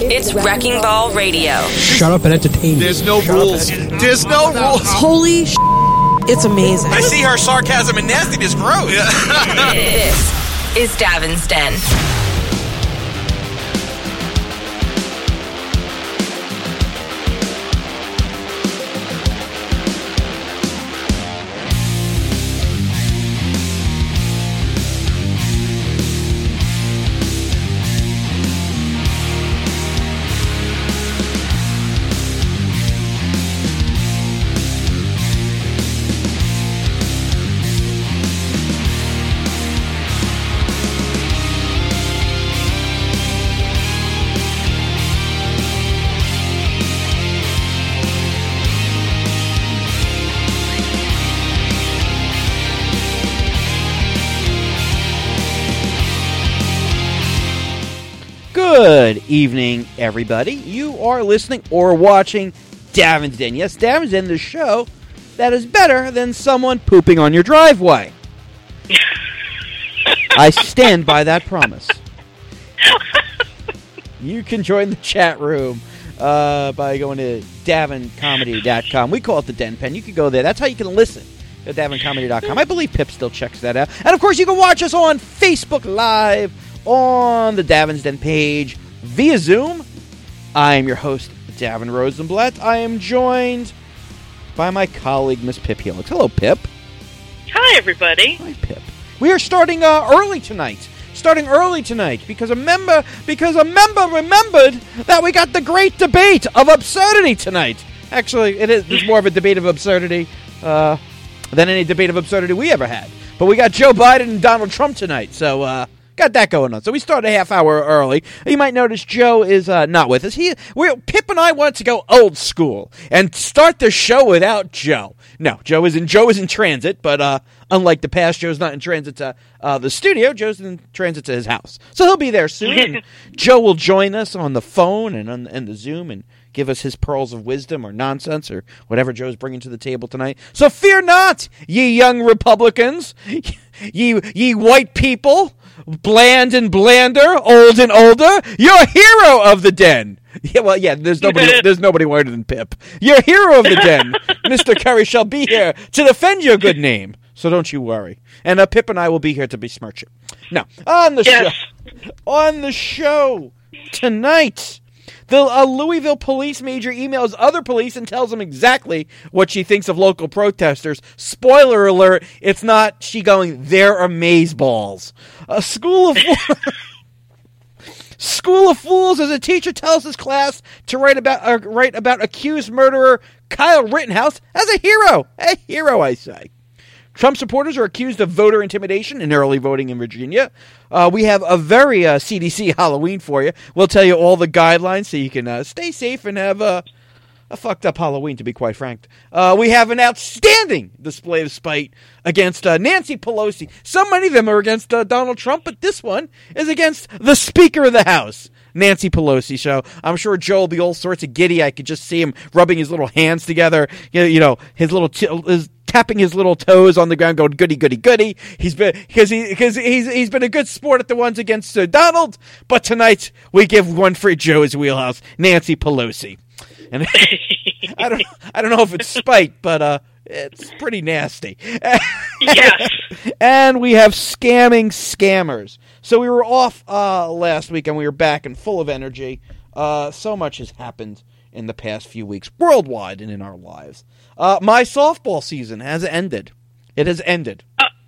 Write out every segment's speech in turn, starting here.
It's Wrecking Ball Radio. Shut up and entertain me. There's no rules. There's no rules. Holy sh**, it's amazing. I see her sarcasm and nastiness grow. This is Davin's Den. Good evening, everybody. You are listening or watching Davin's Den. Yes, Davin's Den, the show that is better than someone pooping on your driveway. I stand by that promise. You can join the chat room by going to davincomedy.com. We call it the Den Pen. You can go there. That's how you can listen at davincomedy.com. I believe Pip still checks that out. And, of course, you can watch us on Facebook Live on the Davin's Den page via Zoom. I am your host, Davin Rosenblatt. I am joined by my colleague, Miss Pip Helix. Hello, Pip. Hi, everybody. Hi, Pip. We are starting early tonight. Because a member remembered that we got the great debate of absurdity tonight. Actually, it's more of a debate of absurdity than any debate of absurdity we ever had. But we got Joe Biden and Donald Trump tonight, so got that going on. So we started a half hour early. You might notice Joe is not with us. Pip and I want to go old school and start the show without Joe. No, Joe is in transit, but unlike the past, Joe's not in transit to the studio. Joe's in transit to his house. So he'll be there soon. And Joe will join us on the phone and on the Zoom and give us his pearls of wisdom or nonsense or whatever Joe's bringing to the table tonight. So fear not, ye young Republicans, ye white people, bland and blander, old and older, you're a hero of the Den. Yeah, well, yeah, there's nobody whiter than Pip. You're a hero of the Den. Mr. Curry shall be here to defend your good name, so don't you worry. And Pip and I will be here to besmirch it. Now, on the show tonight, the Louisville police major emails other police and tells them exactly what she thinks of local protesters. Spoiler alert, it's not she going, they're amazeballs. A school of fools as a teacher tells his class to write about accused murderer Kyle Rittenhouse as a hero. A hero, I say. Trump supporters are accused of voter intimidation in early voting in Virginia. We have a very CDC Halloween for you. We'll tell you all the guidelines so you can stay safe and have a fucked up Halloween, to be quite frank. We have an outstanding display of spite against Nancy Pelosi. So many of them are against Donald Trump, but this one is against the Speaker of the House, Nancy Pelosi. So I'm sure Joe will be all sorts of giddy. I could just see him rubbing his little hands together. You know, his little tapping his little toes on the ground, going goody, goody, goody. He's been a good sport at the ones against Sir Donald. But tonight we give one for Joe's wheelhouse, Nancy Pelosi. And I don't know if it's spite, but it's pretty nasty. Yes. And we have scamming scammers. So we were off last week, and we were back and full of energy. So much has happened in the past few weeks, worldwide and in our lives. My softball season has ended. It has ended.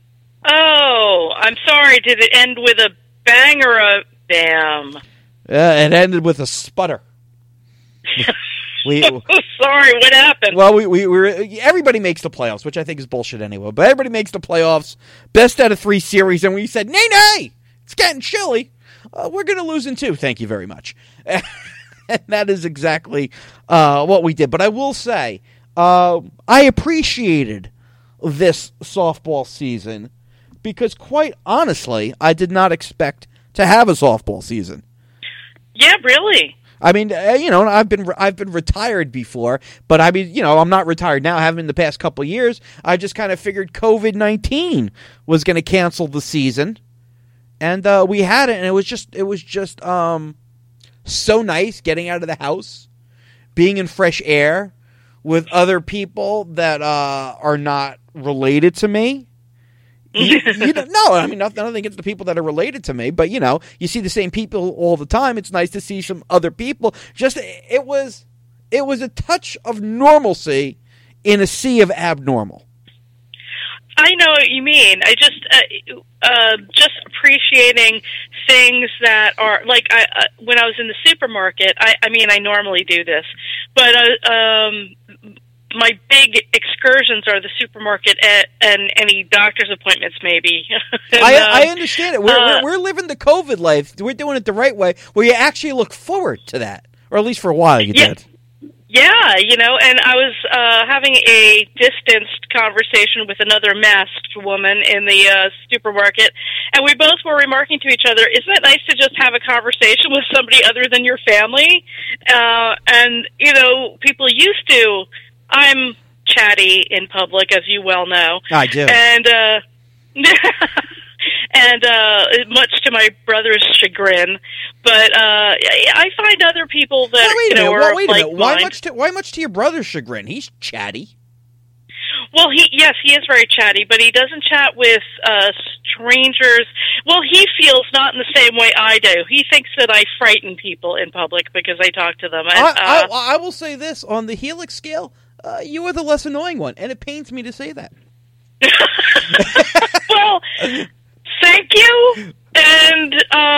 Oh, I'm sorry. Did it end with a bang or a bam? It ended with a sputter. Sorry, what happened? Well, we were everybody makes the playoffs, which I think is bullshit anyway. But everybody makes the playoffs, best out of 3 series, and we said, nay, it's getting chilly. We're going to lose in 2. Thank you very much. And that is exactly what we did. But I will say, I appreciated this softball season because, quite honestly, I did not expect to have a softball season. Yeah, really. I mean, I've been retired before, but I mean, I'm not retired now. I haven't in the past couple of years. I just kind of figured COVID-19 was going to cancel the season, and we had it, and it was just so nice getting out of the house, being in fresh air with other people that are not related to me. No, I mean, nothing against the people that are related to me, but, you see the same people all the time. It's nice to see some other people. It was a touch of normalcy in a sea of abnormal. I know what you mean. I just appreciating things that are like when I was in the supermarket. I mean, I normally do this, but my big excursions are the supermarket and any doctor's appointments, maybe. And, I understand it. We're living the COVID life. We're doing it the right way, where you actually look forward to that, or at least for a while you did. Yeah, and I was having a distanced conversation with another masked woman in the supermarket, and we both were remarking to each other, isn't it nice to just have a conversation with somebody other than your family? And, people used to, I'm chatty in public, as you well know. I do. And, and much to my brother's chagrin, but I find other people that wait a minute. Like Why much to your brother's chagrin? He's chatty. Well, he is very chatty, but he doesn't chat with strangers. Well, he feels not in the same way I do. He thinks that I frighten people in public because I talk to them. And, I will say this, on the Helix scale, you are the less annoying one, and it pains me to say that. Well, thank you, and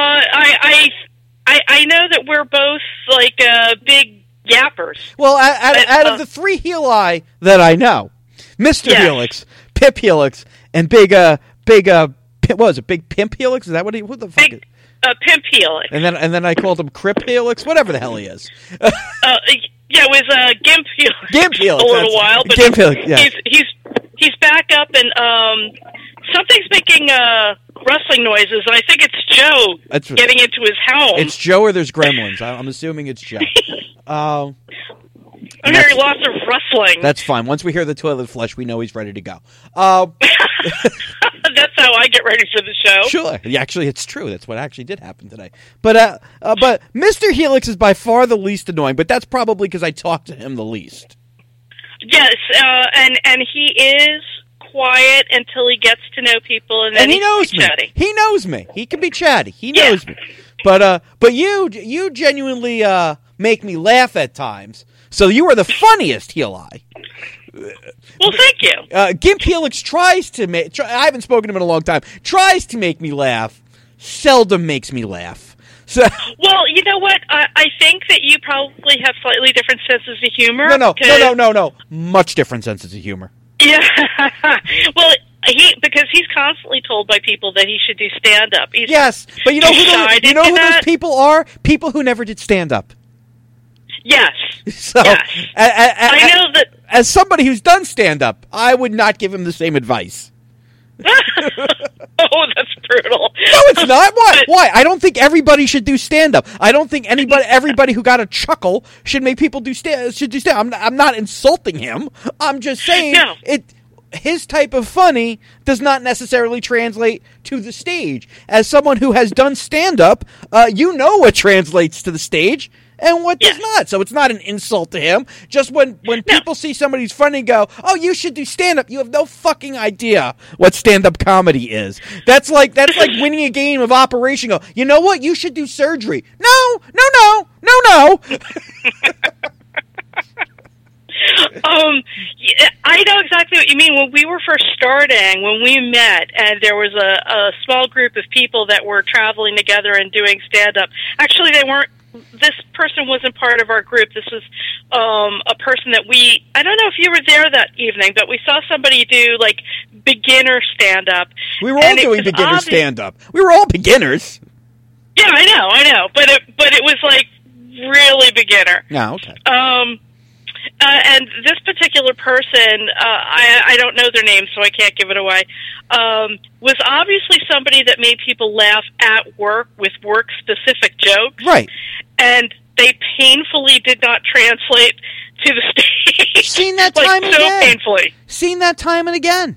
I know that we're both like big yappers. Well, out of the three Heli that I know, Mr. Helix, Pip Helix, and Big what was it? Big Pimp Helix? Is that what the fuck? Big Pimp Helix. And then I called him Crip Helix, whatever the hell he is. Yeah, it was Gimp Helix. Gimp Helix. A little while, but Gimp Helix. Yeah. He's back up, and something's making rustling noises, and I think it's Joe getting into his home. It's Joe, or there's gremlins. I'm assuming it's Joe. I'm hearing lots of rustling. That's fine. Once we hear the toilet flush, we know he's ready to go. That's how I get ready for the show. Sure. Actually, it's true. That's what actually did happen today. But Mr. Helix is by far the least annoying, but that's probably because I talk to him the least. Yes, and he is quiet until he gets to know people, and then he knows me. Chatty. He knows me. He can be chatty. He knows me. But you genuinely make me laugh at times. So you are the funniest Heli. Well, thank you. Gimp Helix tries to make... I haven't spoken to him in a long time. Tries to make me laugh. Seldom makes me laugh. So, well, you know what? I think that you probably have slightly different senses of humor. No. Much different senses of humor. Yeah. Well, because he's constantly told by people that he should do stand-up. Yes, but you know who those people are? People who never did stand-up. Yes. So, yes. I know that... As somebody who's done stand-up, I would not give him the same advice. Oh, that's brutal. No, it's not. Why? I don't think everybody should do stand-up. I don't think everybody who got a chuckle should make people do stand-up. I'm not insulting him. I'm just saying his type of funny does not necessarily translate to the stage. As someone who has done stand-up, you know what translates to the stage and what does not. So it's not an insult to him. Just when people see somebody who's funny and go, oh, you should do stand-up, you have no fucking idea what stand-up comedy is. That's like winning a game of Operation. Go, you know what? You should do surgery. No. I know exactly what you mean. When we were first starting, when we met, and there was a small group of people that were traveling together and doing stand-up. Actually, they weren't. This person wasn't part of our group. This was a person that I don't know if you were there that evening, but we saw somebody do, like, beginner stand-up. We were all doing beginner stand-up. We were all beginners. Yeah, I know. But it was, like, really beginner. Yeah, okay. And this particular person, I don't know their name, so I can't give it away, was obviously somebody that made people laugh at work with work-specific jokes. Right. And they painfully did not translate to the stage. Seen that time and again. So painfully. Seen that time and again.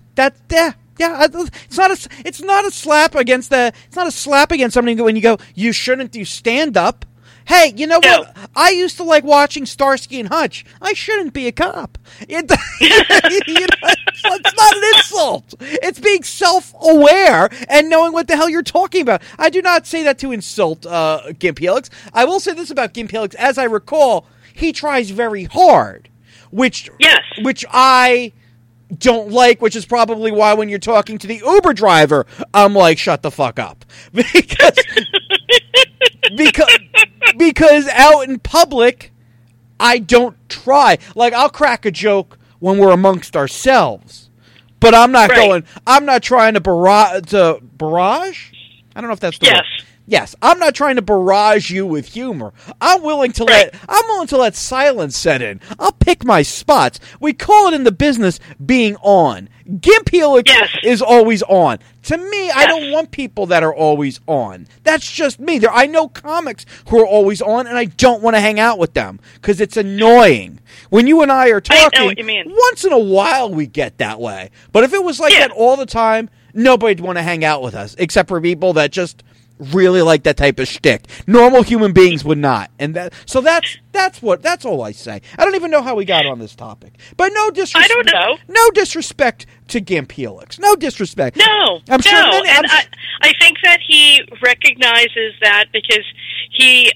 It's not a slap against somebody when you go, you shouldn't do stand-up. Hey, you know No. what? I used to like watching Starsky and Hutch. I shouldn't be a cop. It's not an insult. It's being self-aware and knowing what the hell you're talking about. I do not say that to insult Gimp Helix. I will say this about Gimp Helix. As I recall, he tries very hard, which I don't like, which is probably why when you're talking to the Uber driver, I'm like, shut the fuck up. Because out in public, I don't try. Like, I'll crack a joke when we're amongst ourselves, but I'm not trying to barrage? I don't know if that's the word. Yes, I'm not trying to barrage you with humor. I'm willing to let silence set in. I'll pick my spots. We call it in the business being on. Gimp Helix is always on. To me, I don't want people that are always on. That's just me. I know comics who are always on, and I don't want to hang out with them because it's annoying. When you and I are talking, I know what you mean. Once in a while we get that way. But if it was like that all the time, nobody'd want to hang out with us, except for people that just really like that type of shtick. Normal human beings would not, and that's all I say. I don't even know how we got on this topic, but no disrespect. I don't know. No disrespect to Gimp Helix. No disrespect. No, I'm sure. And I think that he recognizes that because he,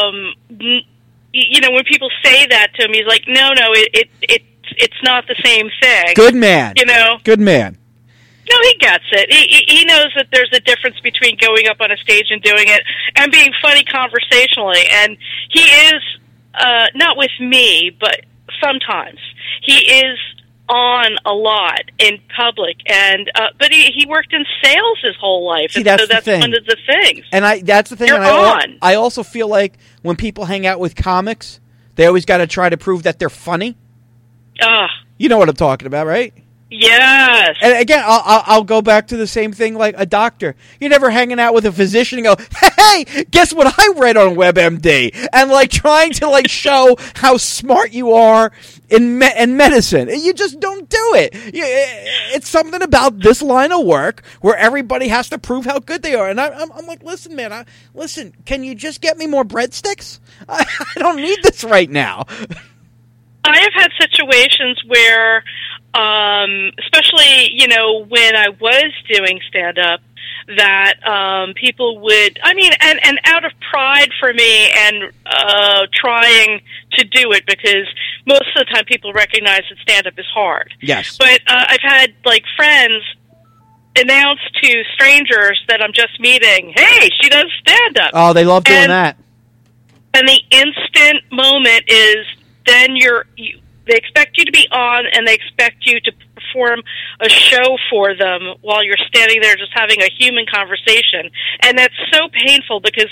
when people say that to him, he's like, no, it's not the same thing. Good man. Good man. No, he gets it. He knows that there's a difference between going up on a stage and doing it and being funny conversationally. And he is, not with me, but sometimes, he is on a lot in public. And but he worked in sales his whole life. See, and so that's one of the things. And that's the thing. They're on. I also feel like when people hang out with comics, they always got to try to prove that they're funny. You know what I'm talking about, right? Yes. And again, I'll go back to the same thing like a doctor. You're never hanging out with a physician and go, hey, guess what I read on WebMD? And like trying to like show how smart you are in medicine. You just don't do it. It's something about this line of work where everybody has to prove how good they are. And I'm like, listen, man, can you just get me more breadsticks? I don't need this right now. I have had situations where, especially, when I was doing stand-up, that people would, and out of pride for me and trying to do it, because most of the time people recognize that stand-up is hard. Yes. But I've had, friends announce to strangers that I'm just meeting, hey, she does stand-up. Oh, they love doing that. And the instant moment is, then they expect you to be on, and they expect you to perform a show for them while you're standing there just having a human conversation. And that's so painful because,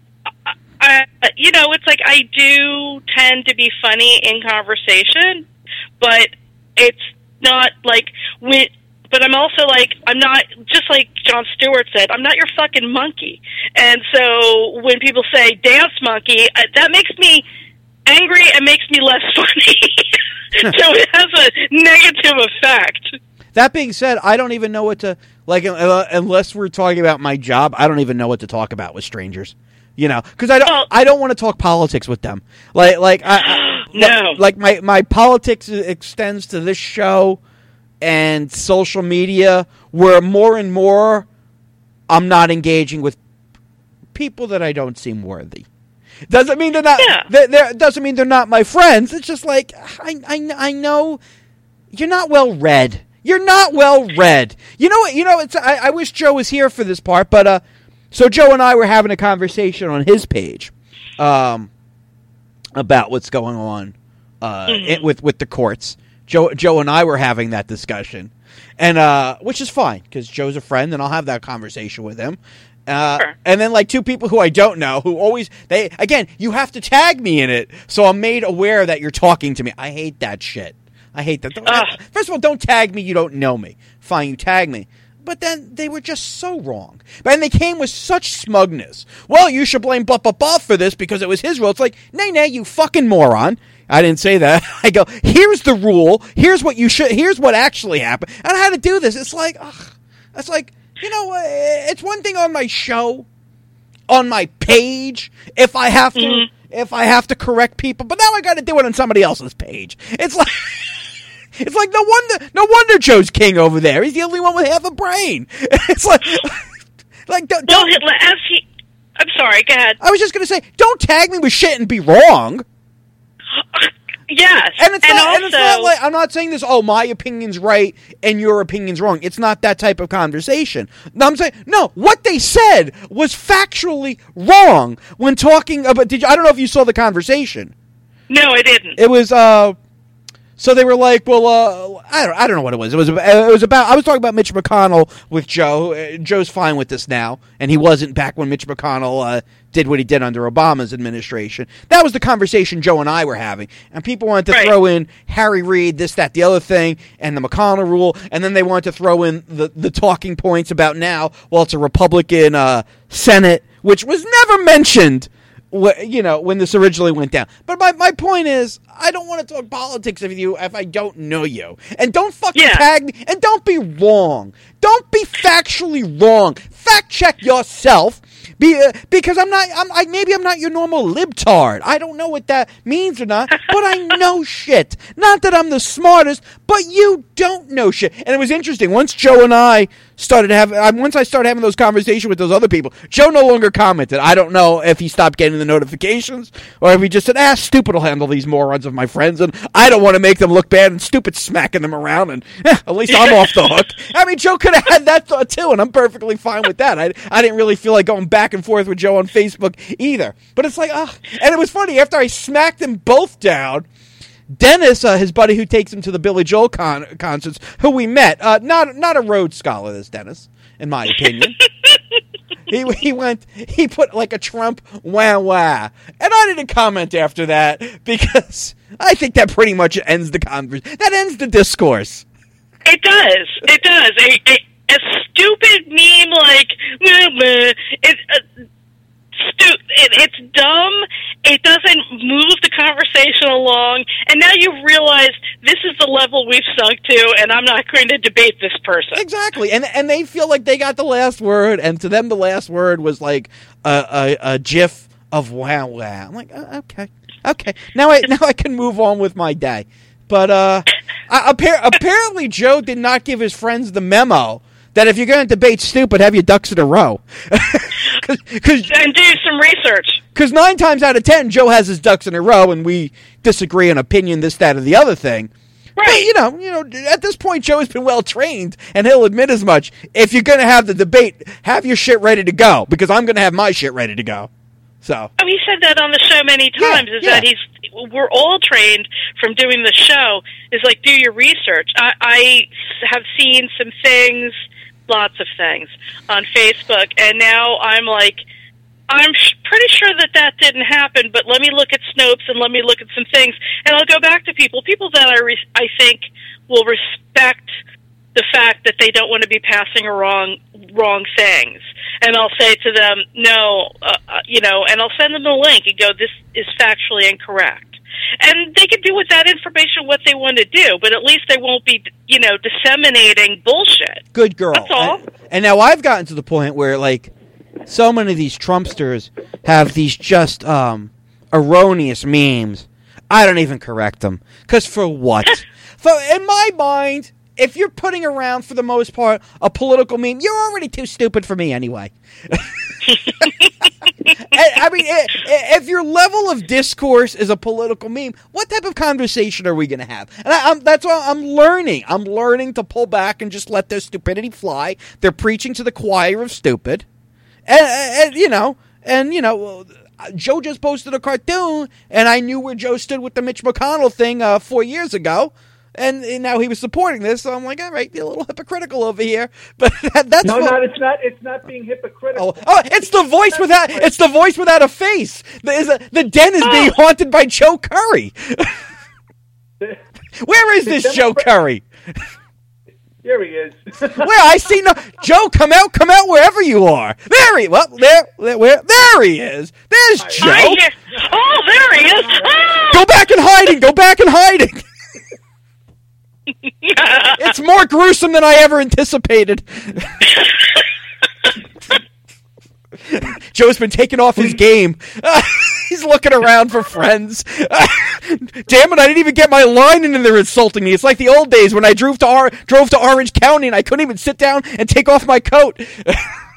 it's like I do tend to be funny in conversation, but it's not like but I'm also I'm not, just like Jon Stewart said, I'm not your fucking monkey. And so when people say dance monkey, that makes me angry and makes me less funny. So it has a negative effect. That being said, I don't even know what to, unless we're talking about my job, I don't even know what to talk about with strangers. Because I don't want to talk politics with them. No. My politics extends to this show and social media, where more and more I'm not engaging with people that I don't seem worthy. Doesn't mean they're not. Yeah. Doesn't mean they're not my friends. It's just like I know you're not well read. You're not well read. You know what? It's. I wish Joe was here for this part, but so Joe and I were having a conversation on his page, about what's going on, with the courts. Joe and I were having that discussion, and which is fine because Joe's a friend, and I'll have that conversation with him. Sure. And then two people who I don't know, who always, you have to tag me in it, so I'm made aware that you're talking to me. I hate that shit. I hate that. First of all, don't tag me, you don't know me. Fine, you tag me. But then they were just so wrong. And they came with such smugness. Well, you should blame blah, blah, blah for this because it was his rule. It's like, nay, you fucking moron. I didn't say that. I go, here's the rule. Here's what actually happened. And how to do this. It's like, it's like, it's one thing on my show, on my page, if I have to, if I have to correct people, but now I got to do it on somebody else's page. It's like no wonder Joe's king over there. He's the only one with half a brain. It's like don't. I'm sorry. Go ahead. I was just gonna say, don't tag me with shit and be wrong. Yes, and it's not like I'm not saying this. Oh, my opinion's right and your opinion's wrong. It's not that type of conversation. No, I'm saying no. What they said was factually wrong when talking about. I don't know if you saw the conversation. No, I didn't. It was so they were like, well, I don't know what it was. It was about. I was talking about Mitch McConnell with Joe. Joe's fine with this now, and he wasn't back when Mitch McConnell did what he did under Obama's administration. That was the conversation Joe and I were having, and people wanted to throw in Harry Reid, this, that, the other thing, and the McConnell rule, and then they wanted to throw in the talking points about now. Well, it's a Republican Senate, which was never mentioned. When this originally went down. But my point is, I don't want to talk politics with you if I don't know you. And don't fucking tag me. And don't be wrong. Don't be factually wrong. Fact check yourself. Because maybe I'm not your normal libtard. I don't know what that means or not, but I know shit. Not that I'm the smartest, but you don't know shit. And it was interesting. Once Joe and I started having those conversations with those other people, Joe no longer commented. I don't know if he stopped getting the notifications or if he just said, stupid will handle these morons of my friends, and I don't want to make them look bad, and stupid smacking them around, and at least I'm off the hook. I mean, Joe could have had that thought too, and I'm perfectly fine with that. I didn't really feel like going back and forth with Joe on Facebook either. But it's like, and it was funny, after I smacked them both down, Dennis, his buddy who takes him to the Billy Joel concerts, who we met, not a Rhodes Scholar, this Dennis, in my opinion. He put like a Trump wah, and I didn't comment after that because I think that pretty much ends the conversation. That ends the discourse. It does. A stupid meme like it's dumb. It doesn't move the conversation along, and now you've realized this is the level we've sunk to, and I'm not going to debate this person. Exactly, and they feel like they got the last word, and to them the last word was like a gif of wow. I'm like, okay. Now I can move on with my day. But apparently Joe did not give his friends the memo that if you're going to debate stupid, have your ducks in a row. And do some research. Because 9 times out of 10, Joe has his ducks in a row, and we disagree on opinion, this, that, or the other thing. Right. But, you know, at this point, Joe has been well trained, and he'll admit as much. If you're going to have the debate, have your shit ready to go, because I'm going to have my shit ready to go. So. Oh, he said that on the show many times. That we're all trained from doing the show. Is like, do your research. I have seen some things. Lots of things on Facebook, and now I'm like, I'm pretty sure that didn't happen, but let me look at Snopes and let me look at some things, and I'll go back to people that I think will respect the fact that they don't want to be passing wrong things, and I'll say to them, no, and I'll send them a link and go, this is factually incorrect. And they can do with that information what they want to do, but at least they won't be, disseminating bullshit. Good girl. That's all. And now I've gotten to the point where, like, so many of these Trumpsters have these just erroneous memes. I don't even correct them. Because for what? In my mind, if you're putting around, for the most part, a political meme, you're already too stupid for me anyway. I mean, if your level of discourse is a political meme, what type of conversation are we going to have? And that's why I'm learning. I'm learning to pull back and just let their stupidity fly. They're preaching to the choir of stupid. And Joe just posted a cartoon, and I knew where Joe stood with the Mitch McConnell thing 4 years ago. And now he was supporting this, so I'm like, all right, you're a little hypocritical over here. But that's it's not. It's not being hypocritical. Oh, it's the voice without. It's the voice without a face. The den is being haunted by Joe Curry. Where is this Joe Curry? Here he is. Where I see no Joe. Come out wherever you are. There he is. There's Joe. Oh, there he is. Oh! Go back in hiding. It's more gruesome than I ever anticipated. Joe's been taking off his game. He's looking around for friends. Damn it, I didn't even get my line in and they're insulting me. It's like the old days when I drove to Orange County and I couldn't even sit down and take off my coat. Before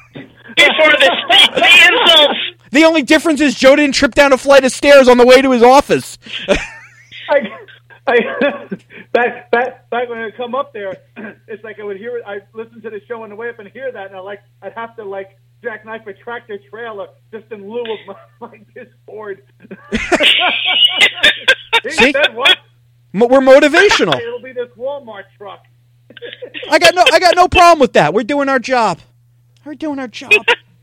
the insults. The only difference is Joe didn't trip down a flight of stairs on the way to his office. Back when I come up there, it's like I would hear it. I listen to the show on the way up and hear that, and I'd have to jackknife a tractor trailer just in lieu of my discord. See? Said what? We're motivational. It'll be this Walmart truck. I got no problem with that. We're doing our job. We're doing our job.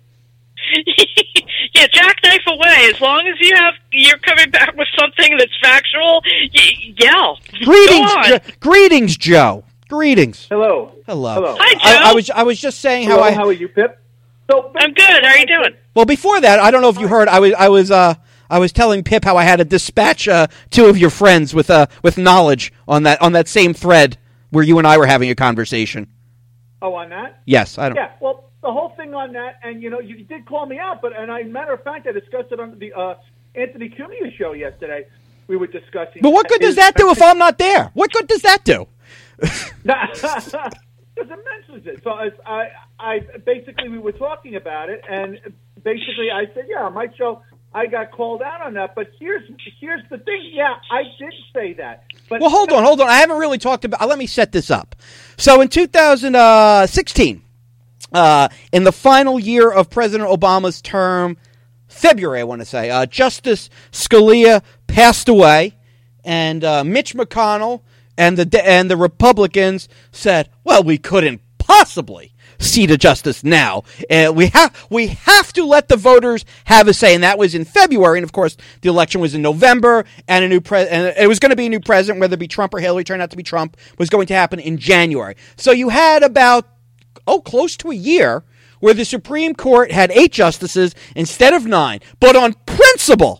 Yeah, jackknife away. As long as you're coming back with something that's factual, yell. Greetings, Joe. Greetings. Hello. Hi, Joe. I was just saying Hello, how are you, Pip? I'm good. How are you doing? Well, before that, I don't know if you heard. I was telling Pip how I had to dispatch two of your friends with knowledge on that same thread where you and I were having a conversation. Oh, on that? Yes, I don't. Yeah. Well, the whole thing on that, and you did call me out, matter of fact, I discussed it on the Anthony Cumia show yesterday. We were discussing. But what good does that do if I'm not there? What good does that do? Because it mentions it. So I basically we were talking about it, and basically I said, yeah, on my show I got called out on that. But here's the thing. Yeah, I did say that. But well, hold on. I haven't really talked about. Let me set this up. So in 2016. In the final year of President Obama's term, February, I want to say, Justice Scalia passed away, and Mitch McConnell and the Republicans said, "Well, we couldn't possibly seat a justice now. We have to let the voters have a say." And that was in February, and of course, the election was in November, and and it was going to be a new president, whether it be Trump or Hillary. Turned out to be Trump. Was going to happen in January. So you had about close to a year where the Supreme Court had 8 justices instead of 9. But on principle,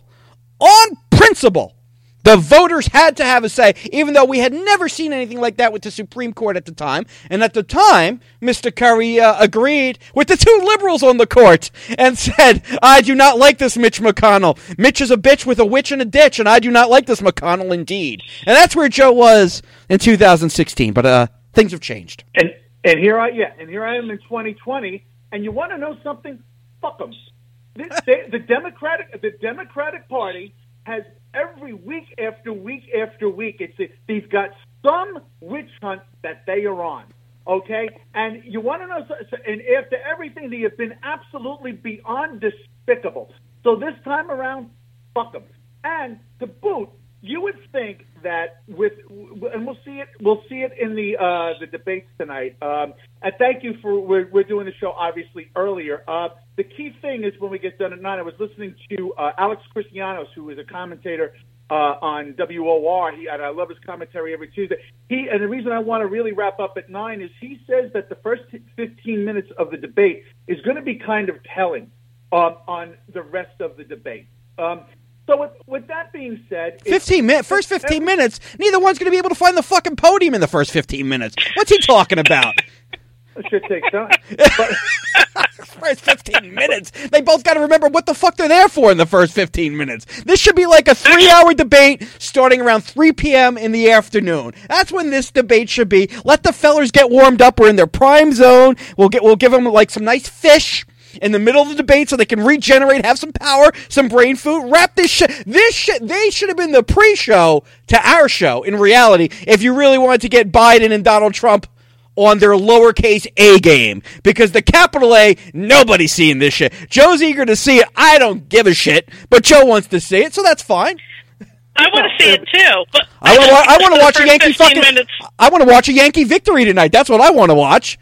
the voters had to have a say, even though we had never seen anything like that with the Supreme Court at the time. And at the time, Mr. Curry agreed with the 2 liberals on the court and said, "I do not like this Mitch McConnell. Mitch is a bitch with a witch in a ditch, and I do not like this McConnell indeed." And that's where Joe was in 2016. But things have changed. And here I am in 2020, and you want to know something? Fuck them. The Democratic Party has every week after week after week. They've got some witch hunt that they are on. Okay, and you want to know? And after everything, they have been absolutely beyond despicable. So this time around, fuck them. And to boot, you would think that and we'll see it in the debates tonight. And thank you for we're doing the show obviously earlier. The key thing is when we get done at 9. I was listening to Alex Christianos, who is a commentator on WOR. I love his commentary every Tuesday. And the reason I want to really wrap up at 9 is he says that the first 15 minutes of the debate is going to be kind of telling on the rest of the debate. So with that being said... First 15 minutes? Neither one's going to be able to find the fucking podium in the first 15 minutes. What's he talking about? It should take time. First 15 minutes. They both got to remember what the fuck they're there for in the first 15 minutes. This should be like a 3-hour debate starting around 3 p.m. in the afternoon. That's when this debate should be. Let the fellers get warmed up. We're in their prime zone. We'll give them like some nice fish in the middle of the debate so they can regenerate, have some power, some brain food. Wrap this shit. They should have been the pre-show to our show in reality if you really wanted to get Biden and Donald Trump on their lowercase a game. Because the capital A, nobody's seeing this shit. Joe's eager to see it. I don't give a shit. But Joe wants to see it, so that's fine. I want to see it too. But I want to watch a Yankee fucking... I want to watch a Yankee victory tonight. That's what I want to watch.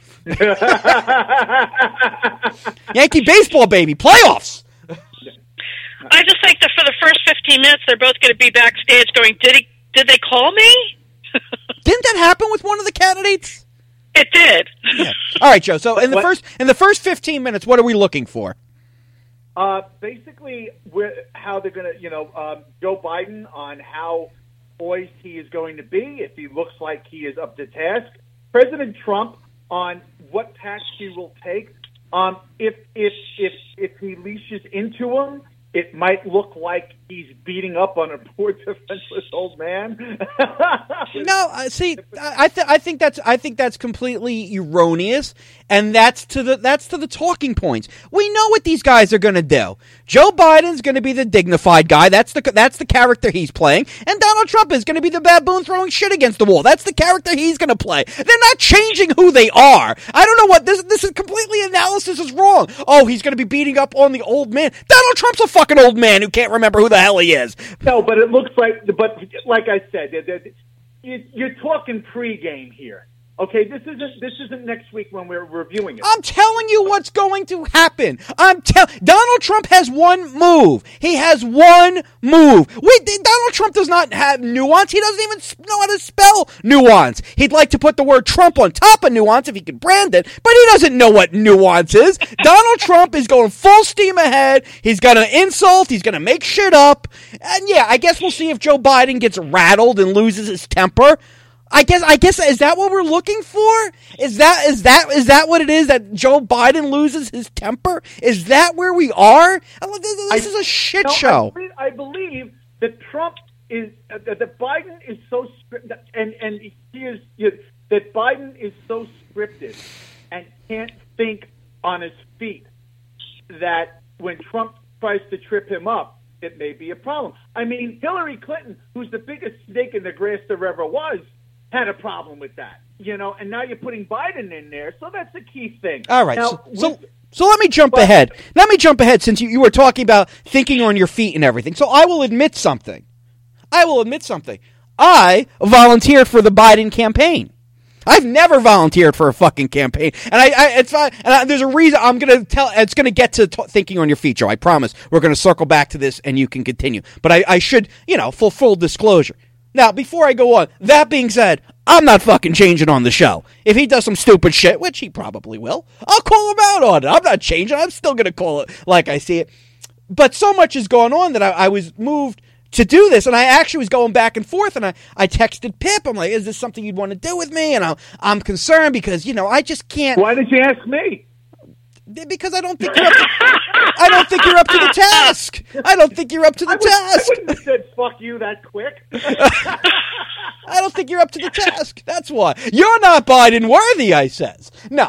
Yankee baseball, baby. Playoffs. I just think that for the first 15 minutes, they're both going to be backstage going, did they call me? Didn't that happen with one of the candidates? It did. Yeah. All right, Joe. So in the first 15 minutes, what are we looking for? Basically, how they're going to, Joe Biden on how poised he is going to be, if he looks like he is up to task. President Trump on what tack he will take If he leashes into him, it might look like he's beating up on a poor defenseless old man. No, see, I think that's completely erroneous, and that's to the talking points. We know what these guys are going to do. Joe Biden's going to be the dignified guy. That's the character he's playing, and Donald Trump is going to be the baboon throwing shit against the wall. That's the character he's going to play. They're not changing who they are. I don't know what this is. Completely analysis is wrong. Oh, he's going to be beating up on the old man. Donald Trump's a fucking old man who can't remember who the hell he is. No, but it looks like I said, you're talking pregame here. Okay, this isn't next week when we're reviewing it. I'm telling you what's going to happen. Donald Trump has one move. He has one move. Donald Trump does not have nuance. He doesn't even know how to spell nuance. He'd like to put the word Trump on top of nuance if he could brand it, but he doesn't know what nuance is. Donald Trump is going full steam ahead. He's going to insult. He's going to make shit up. And yeah, I guess we'll see if Joe Biden gets rattled and loses his temper. I guess is that what we're looking for? Is that what it is, that Joe Biden loses his temper? Is that where we are? This is a shit show. I believe that Trump is that Biden is so that Biden is so scripted and can't think on his feet that when Trump tries to trip him up, it may be a problem. I mean, Hillary Clinton, who's the biggest snake in the grass there ever was, had a problem with that, and now you're putting Biden in there, so that's the key thing. All right, now, so let me jump ahead. Let me jump ahead, since you were talking about thinking on your feet and everything. So I will admit something. I volunteered for the Biden campaign. I've never volunteered for a fucking campaign, and it's fine. And there's a reason I'm going to tell. It's going to get to thinking on your feet, Joe. I promise. We're going to circle back to this, and you can continue. But I should, full disclosure. Now, before I go on, that being said, I'm not fucking changing on the show. If he does some stupid shit, which he probably will, I'll call him out on it. I'm not changing. I'm still going to call it like I see it. But so much has gone on that I was moved to do this, and I actually was going back and forth, and I texted Pip. I'm like, is this something you'd want to do with me? And I'm concerned because, I just can't. Why did you ask me? Because I don't think you're up to the task. I don't think you're up to the task. I wouldn't have said fuck you that quick. I don't think you're up to the task. That's why. You're not Biden worthy, I says. No.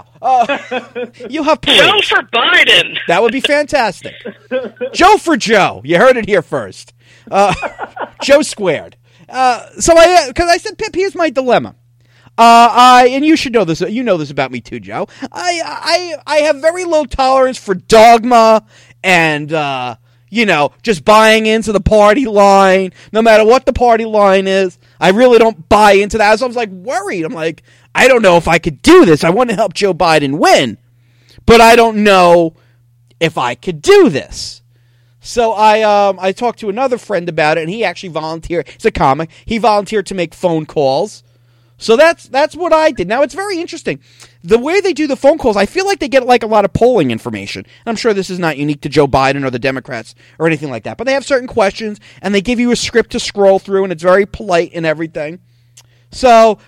You have parades. Joe for Biden. That would be fantastic. Joe for Joe. You heard it here first. Joe squared. Because I said, Pip, here's my dilemma. And you should know this. You know this about me too, Joe. I have very low tolerance for dogma and just buying into the party line, no matter what the party line is. I really don't buy into that. So I was like worried. I'm like, I don't know if I could do this. I want to help Joe Biden win, but I don't know if I could do this. So I talked to another friend about it, and he actually volunteered. He's a comic. He volunteered to make phone calls. So that's what I did. Now, it's very interesting. The way they do the phone calls, I feel like they get like a lot of polling information. And I'm sure this is not unique to Joe Biden or the Democrats or anything like that. But they have certain questions, and they give you a script to scroll through, and it's very polite and everything. So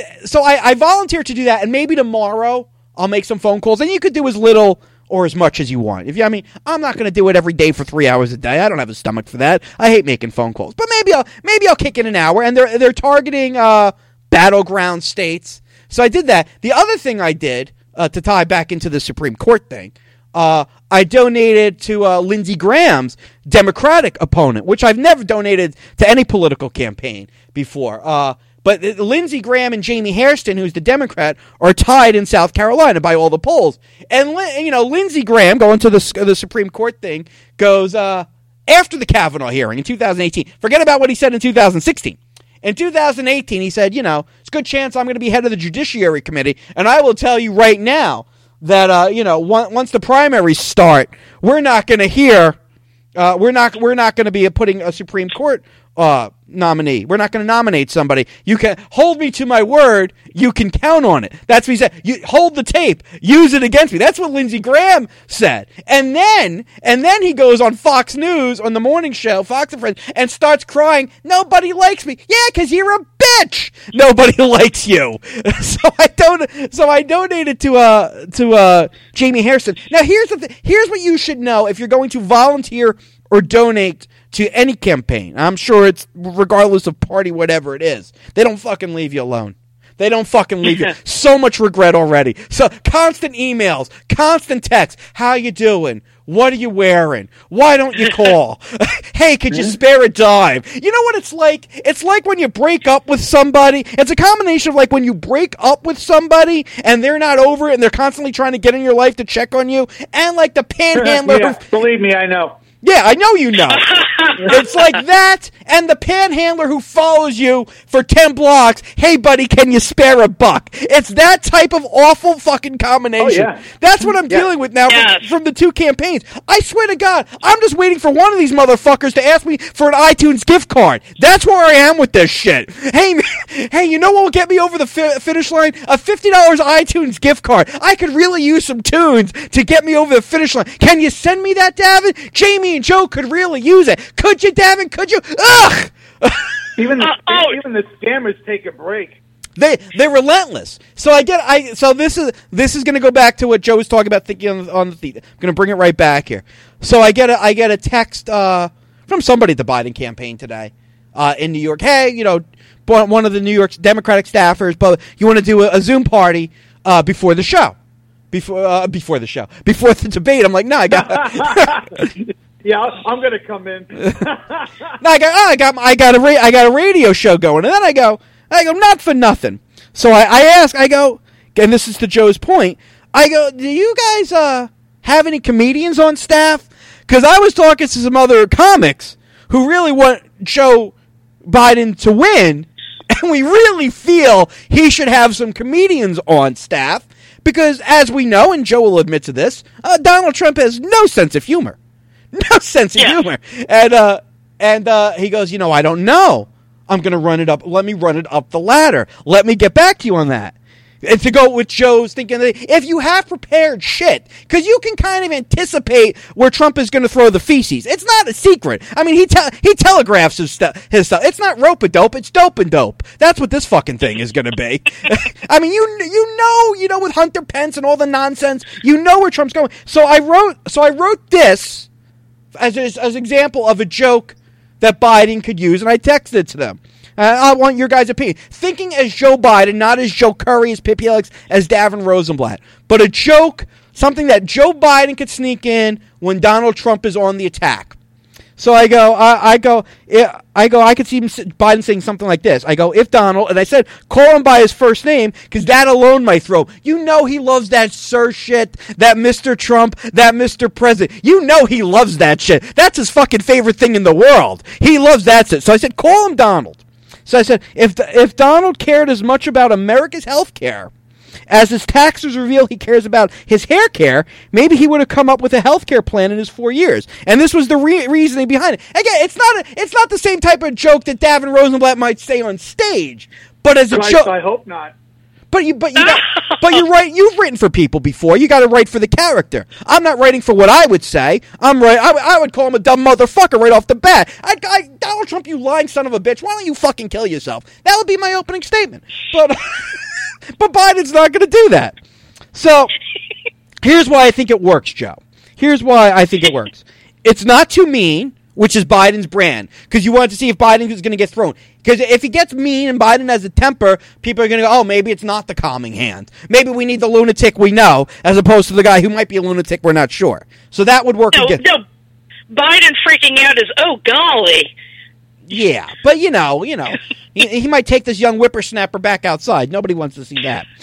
I volunteered to do that, and maybe tomorrow I'll make some phone calls. And you could do as little or as much as you want. I'm not going to do it every day for 3 hours a day. I don't have a stomach for that. I hate making phone calls. But maybe I'll kick in an hour, and they're targeting battleground states. So I did that. The other thing I did, to tie back into the Supreme Court thing, I donated to Lindsey Graham's Democratic opponent, which I've never donated to any political campaign before. But Lindsey Graham and Jamie Hairston, who's the Democrat, are tied in South Carolina by all the polls. And, Lindsey Graham, going to the Supreme Court thing, goes, after the Kavanaugh hearing in 2018, forget about what he said in 2016. In 2018, he said, it's a good chance I'm going to be head of the Judiciary Committee, and I will tell you right now that, once the primaries start, we're not going to hear, we're not going to be putting a Supreme Court nominee. We're not going to nominate somebody. You can hold me to my word. You can count on it. That's what he said. You hold the tape. Use it against me. That's what Lindsey Graham said. And then he goes on Fox News on the morning show, Fox and Friends, and starts crying. Nobody likes me. Yeah, because you're a bitch. Nobody likes you. So I donated to Jamie Harrison. Now here's what you should know if you're going to volunteer or donate to any campaign. I'm sure it's regardless of party, whatever it is. They don't fucking leave you alone. They don't fucking leave you. So much regret already. So constant emails, constant texts. How you doing? What are you wearing? Why don't you call? Hey, could you spare a dime? You know what it's like? It's like when you break up with somebody. It's a combination of like when you break up with somebody and they're not over it and they're constantly trying to get in your life to check on you, and like the panhandler. Yeah, believe me, I know. Yeah, I know you know. It's like that and the panhandler who follows you for 10 blocks. Hey, buddy, can you spare a buck? It's that type of awful fucking combination. Oh, yeah. That's what I'm dealing with now from the two campaigns. I swear to God, I'm just waiting for one of these motherfuckers to ask me for an iTunes gift card. That's where I am with this shit. Hey, you know what will get me over the finish line? A $50 iTunes gift card. I could really use some tunes to get me over the finish line. Can you send me that, Davin? Jamie and Joe could really use it. Could you, Davin? Could you? Ugh! Even the scammers take a break. They're relentless. So this is going to go back to what Joe was talking about thinking on the feet. I'm going to bring it right back here. So I get a text from somebody at the Biden campaign today in New York. Hey, you know, one of the New York Democratic staffers, but you want to do a Zoom party before the show. Before the debate. I'm like, no, I got. Yeah, I'm going to come in. No, I got a radio show going, and then I go, not for nothing. So I ask, and this is to Joe's point. I go, do you guys have any comedians on staff? Because I was talking to some other comics who really want Joe Biden to win, and we really feel he should have some comedians on staff. Because as we know, and Joe will admit to this, Donald Trump has no sense of humor. No sense of humor. And he goes, I don't know. I'm going to run it up. Let me run it up the ladder. Let me get back to you on that. And to go with Joe's thinking that if you have prepared shit, because you can kind of anticipate where Trump is going to throw the feces. It's not a secret. I mean, he telegraphs his stuff. It's not rope-a-dope. It's dope-and-dope. That's what this fucking thing is going to be. I mean, you know, with Hunter Pence and all the nonsense, you know where Trump's going. So I wrote this as an example of a joke that Biden could use, and I texted it to them. I want your guys' opinion. Thinking as Joe Biden, not as Joe Curry, as Pippi Alex, as Davin Rosenblatt, but a joke, something that Joe Biden could sneak in when Donald Trump is on the attack. So I could see Biden saying something like this. I go, if Donald, and I said, call him by his first name, because that alone might throw. You know he loves that sir shit, that Mr. Trump, that Mr. President. You know he loves that shit. That's his fucking favorite thing in the world. He loves that shit. So I said, call him Donald. So I said, if Donald cared as much about America's health care as his taxes reveal he cares about his hair care, maybe he would have come up with a health care plan in his 4 years. And this was the reasoning behind it. Again, it's not the same type of joke that Davin Rosenblatt might say on stage, but as a joke. I hope not. But you're right. You've written for people before. You got to write for the character. I'm not writing for what I would say. I would call him a dumb motherfucker right off the bat. Donald Trump, you lying son of a bitch. Why don't you fucking kill yourself? That would be my opening statement. But Biden's not going to do that. So here's why I think it works, Joe. Here's why I think it works. It's not too mean, which is Biden's brand, because you want to see if Biden is going to get thrown. Because if he gets mean and Biden has a temper, people are going to go, oh, maybe it's not the calming hand. Maybe we need the lunatic we know, as opposed to the guy who might be a lunatic we're not sure. So that would work again. No, Biden freaking out is, oh, golly. Yeah, but you know, he might take this young whippersnapper back outside. Nobody wants to see that.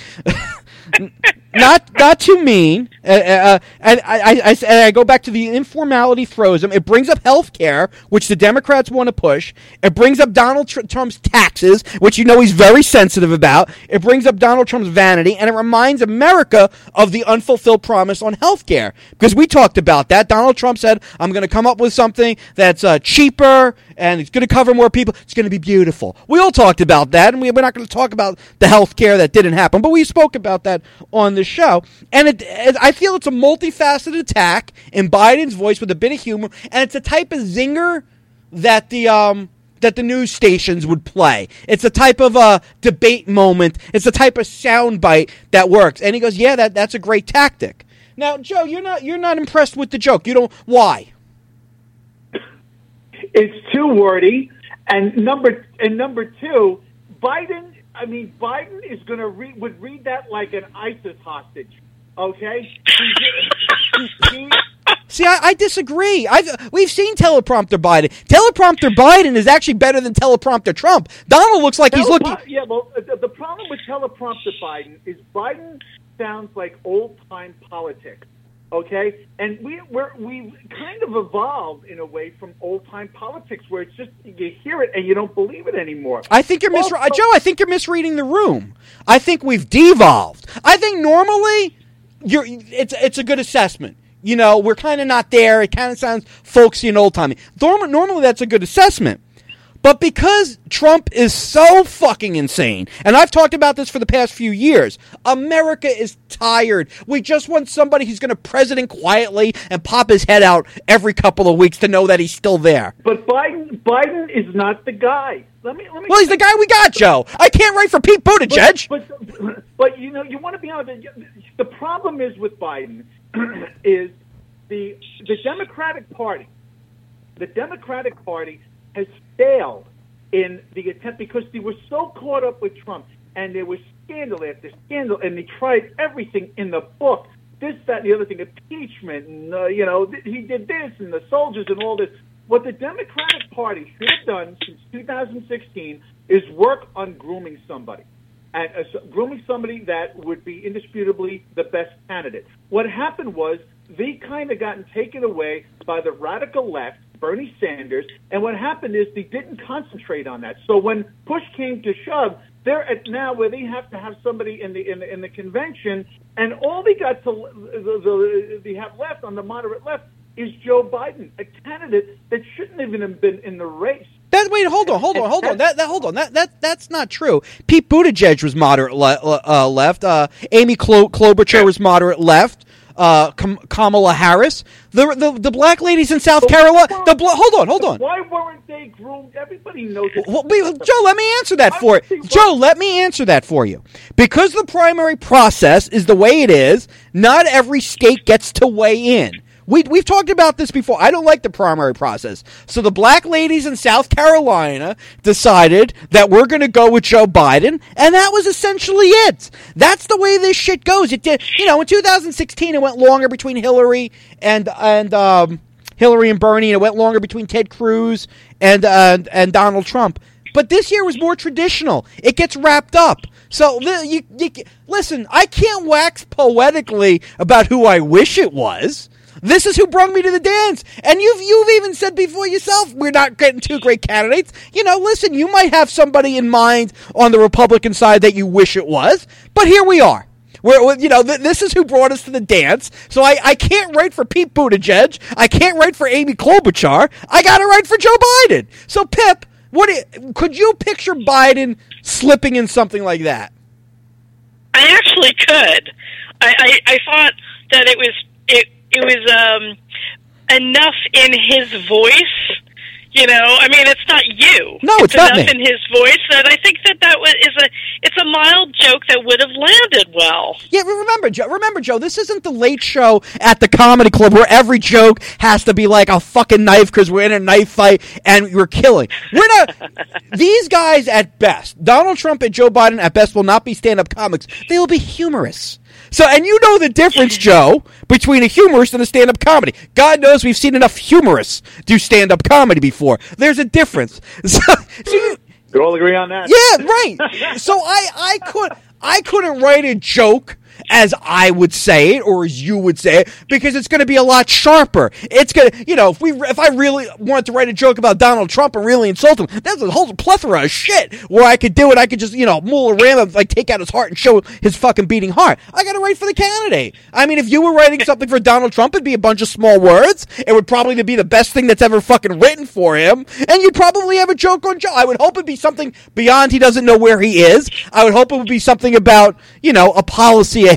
Not too mean. And I go back to the informality throws him. It brings up health care, which the Democrats want to push. It brings up Donald Trump's taxes, which you know he's very sensitive about. It brings up Donald Trump's vanity, and it reminds America of the unfulfilled promise on health care. Because we talked about that. Donald Trump said, I'm going to come up with something that's cheaper, and it's going to cover more people. It's going to be beautiful. We all talked about that, and we're not going to talk about the health care that didn't happen, but we spoke about that on the show. And I feel it's a multifaceted attack in Biden's voice with a bit of humor, and it's a type of zinger that the that the news stations would play. It's a type of a debate moment. It's a type of soundbite that works. And he goes, yeah, that's a great tactic. Now, Joe, you're not impressed with the joke. You don't. Why? It's too wordy. And number two, Biden. I mean, Biden is going to read that like an ISIS hostage. Okay. See, I disagree. We've seen teleprompter Biden. Teleprompter Biden is actually better than teleprompter Trump. Donald looks like he's looking. Yeah, well, the problem with teleprompter Biden is Biden sounds like old-time politics. Okay, and we kind of evolved in a way from old-time politics where it's just you hear it and you don't believe it anymore. I think you're Joe. I think you're misreading the room. I think we've devolved. I think normally it's a good assessment. You know, we're kind of not there. It kind of sounds folksy and old-timey. Normally that's a good assessment. But because Trump is so fucking insane, and I've talked about this for the past few years, America is tired. We just want somebody who's going to president quietly and pop his head out every couple of weeks to know that he's still there. But Biden is not the guy. Let me. Well, he's the guy we got, Joe. I can't write for Pete Buttigieg. But you know, you want to be honest. The problem is with Biden is the Democratic Party. The Democratic Party has failed in the attempt because they were so caught up with Trump, and there was scandal after scandal, and they tried everything in the book, this, that, and the other thing, impeachment, and he did this, and the soldiers, and all this. What the Democratic Party should have done since 2016 is work on grooming somebody, and grooming somebody that would be indisputably the best candidate. What happened was they kind of gotten taken away by the radical left, Bernie Sanders, and what happened is they didn't concentrate on that. So when push came to shove, they're at now where they have to have somebody in the convention, and all they got to they have left on the moderate left is Joe Biden, a candidate that shouldn't even have been in the race. Hold on. That's not true. Pete Buttigieg was moderate left. Amy Klobuchar was moderate left. Kamala Harris, the black ladies in South Carolina. Hold on. Why weren't they groomed? Everybody knows it. Joe, let me answer that for you. Joe, let me answer that for you. Because the primary process is the way it is, not every state gets to weigh in. We've talked about this before. I don't like the primary process. So the black ladies in South Carolina decided that we're going to go with Joe Biden, and that was essentially it. That's the way this shit goes. It did, in 2016 it went longer between Hillary and Bernie, and it went longer between Ted Cruz and Donald Trump. But this year was more traditional. It gets wrapped up. So listen, I can't wax poetically about who I wish it was. This is who brought me to the dance. And you've even said before yourself, we're not getting two great candidates. Listen, you might have somebody in mind on the Republican side that you wish it was, but here we are. This is who brought us to the dance. So I can't write for Pete Buttigieg. I can't write for Amy Klobuchar. I got to write for Joe Biden. So Pip, could you picture Biden slipping in something like that? I actually could. I thought that it was enough in his voice. It's not you. No, it's not enough in his voice that I think it's a mild joke that would have landed well. Yeah, remember, Joe, this isn't the Late Show at the Comedy Club where every joke has to be like a fucking knife because we're in a knife fight and we're killing. We're not. These guys at best, Donald Trump and Joe Biden at best will not be stand-up comics. They will be humorous. So, and you know the difference, Joe, between a humorist and a stand-up comedy. God knows we've seen enough humorists do stand-up comedy before. There's a difference. So we all agree on that. Yeah, right. So I couldn't write a joke as I would say it or as you would say it because it's going to be a lot sharper. It's going to, if I really wanted to write a joke about Donald Trump and really insult him, there's a whole plethora of shit where I could do it. I could just, mull around and take out his heart and show his fucking beating heart. I got to write for the candidate. I mean, if you were writing something for Donald Trump, it'd be a bunch of small words. It would probably be the best thing that's ever fucking written for him. And you'd probably have a joke on Joe. I would hope it'd be something beyond he doesn't know where he is. I would hope it would be something about, a policy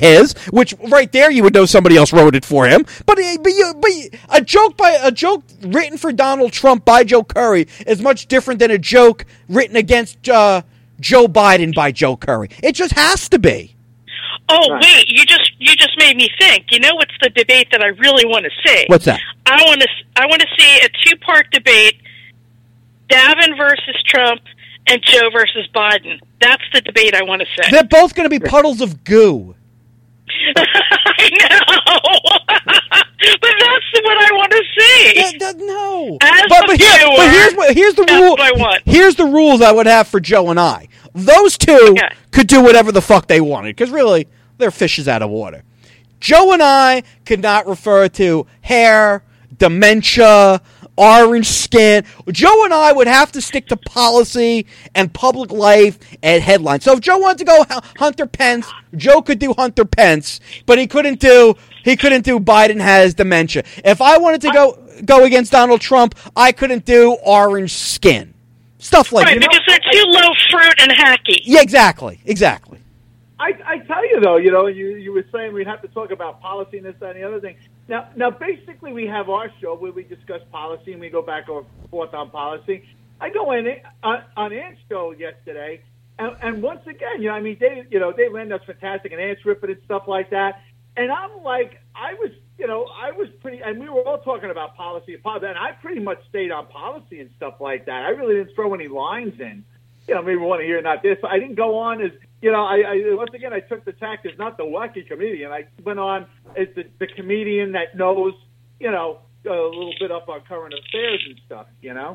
his, which right there you would know somebody else wrote it for him. But a joke written for Donald Trump by Joe Curry is much different than a joke written against Joe Biden by Joe Curry. It just has to be. Oh, wait, you just made me think. You know what's the debate that I really want to see? What's that? I want to see a two-part debate, Davin versus Trump and Joe versus Biden. That's the debate I want to see. They're both going to be puddles of goo. I know. But that's what I want to see. No. Here's the rule. What I want. Here's the rules I would have for Joe and I. Those two could do whatever the fuck they wanted, because really, they're fishes out of water. Joe and I could not refer to hair, dementia, orange skin. Joe and I would have to stick to policy and public life and headlines. So if Joe wanted to go Hunter Pence, Joe could do Hunter Pence, but he couldn't do Biden has dementia. If I wanted to go against Donald Trump, I couldn't do orange skin. Stuff like that. Right, because they're too low fruit and hacky. Yeah, exactly. I tell you though, you were saying we'd have to talk about policy and this, that, and the other thing. Now, basically, we have our show where we discuss policy and we go back and forth on policy. I go in on Ant's show yesterday, and once again, they lend us fantastic and Ant's ripping and stuff like that, and I'm like, I was pretty, and we were all talking about policy, and I pretty much stayed on policy and stuff like that. I really didn't throw any lines in. Maybe we want to hear not this. I didn't go on as, once again, I took the tack as not the wacky comedian. I went on as the comedian that knows, a little bit up on current affairs and stuff,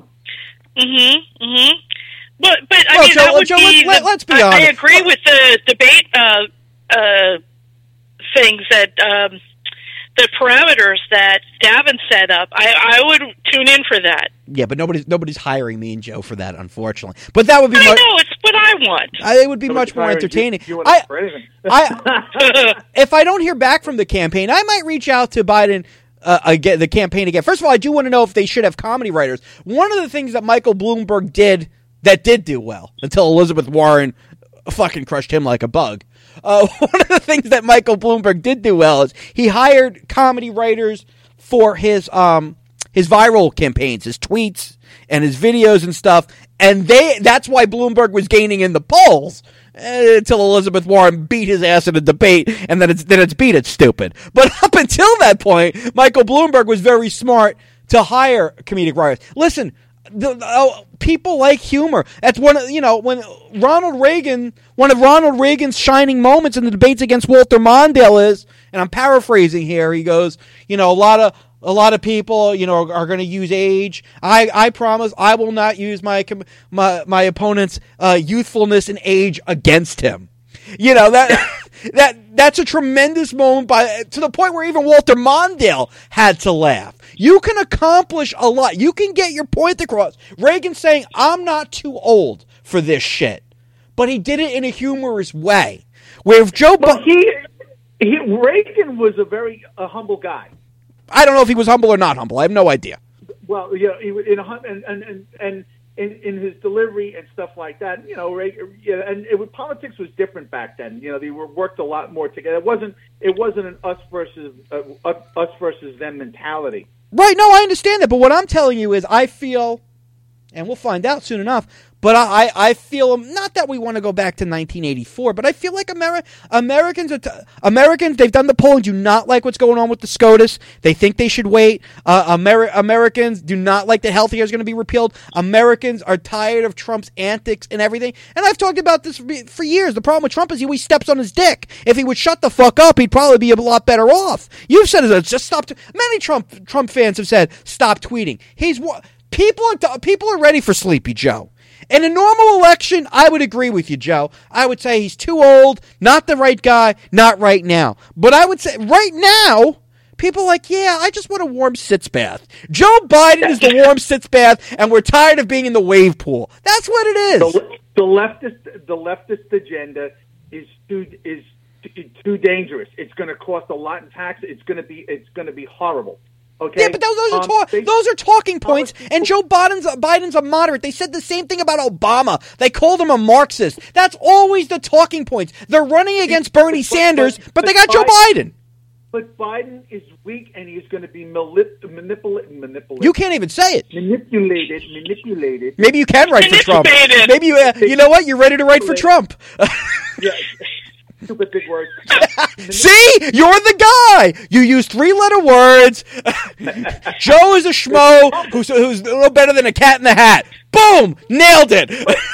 But I mean, Joe, that would Joe, be. let's be honest. I agree with the debate things that the parameters that Davin set up. I would tune in for that. Yeah, but nobody's hiring me and Joe for that, unfortunately. But that would be. I know it's what I want. It would be much more entertaining. If I don't hear back from the campaign, I might reach out to Biden. Again, the campaign again. First of all, I do want to know if they should have comedy writers. One of the things that Michael Bloomberg did that did do well until Elizabeth Warren fucking crushed him like a bug. One of the things that Michael Bloomberg did do well is he hired comedy writers for his viral campaigns, his tweets and his videos and stuff, and that's why Bloomberg was gaining in the polls until Elizabeth Warren beat his ass in a debate, and then it's beat it stupid. But up until that point, Michael Bloomberg was very smart to hire comedic writers. Listen, people like humor. That's one of when one of Ronald Reagan's shining moments in the debates against Walter Mondale is, and I'm paraphrasing here. He goes, a lot of people, are going to use age. I promise I will not use my opponent's youthfulness and age against him. That's a tremendous moment to the point where even Walter Mondale had to laugh. You can accomplish a lot. You can get your point across. Reagan's saying, I'm not too old for this shit. But he did it in a humorous way. Where if Joe Reagan was a very humble guy. I don't know if he was humble or not humble. I have no idea. Well, he was in his delivery and stuff like that. Politics was different back then. They worked a lot more together. It wasn't an us versus them mentality. Right? No, I understand that. But what I'm telling you is, I feel, and we'll find out soon enough. But I feel, not that we want to go back to 1984, but I feel like Americans, they've done the poll and do not like what's going on with the SCOTUS. They think they should wait. Americans do not like that healthcare is going to be repealed. Americans are tired of Trump's antics and everything. And I've talked about this for years. The problem with Trump is he always steps on his dick. If he would shut the fuck up, he'd probably be a lot better off. You've said it, just stop. Many Trump fans have said, stop tweeting. People are ready for Sleepy Joe. In a normal election, I would agree with you, Joe. I would say he's too old, not the right guy, not right now. But I would say right now, people are like, yeah, I just want a warm sitz bath. Joe Biden is the warm sitz bath, and we're tired of being in the wave pool. That's what it is. The leftist agenda is too dangerous. It's going to cost a lot in taxes. It's going to be horrible. Okay? Yeah, but those are talking points, and Joe Biden's a moderate. They said the same thing about Obama. They called him a Marxist. That's always the talking points. They're running against Bernie Sanders, but they got Joe Biden. But Biden is weak, and he's going to be manipulated. You can't even say it. Manipulated. Maybe you can write for Trump. Maybe you know what? You're ready to write for Trump. Yeah. Stupid big words. See? You're the guy. You use 3-letter words. Joe is a schmo who's a little better than a cat in the hat. Boom! Nailed it.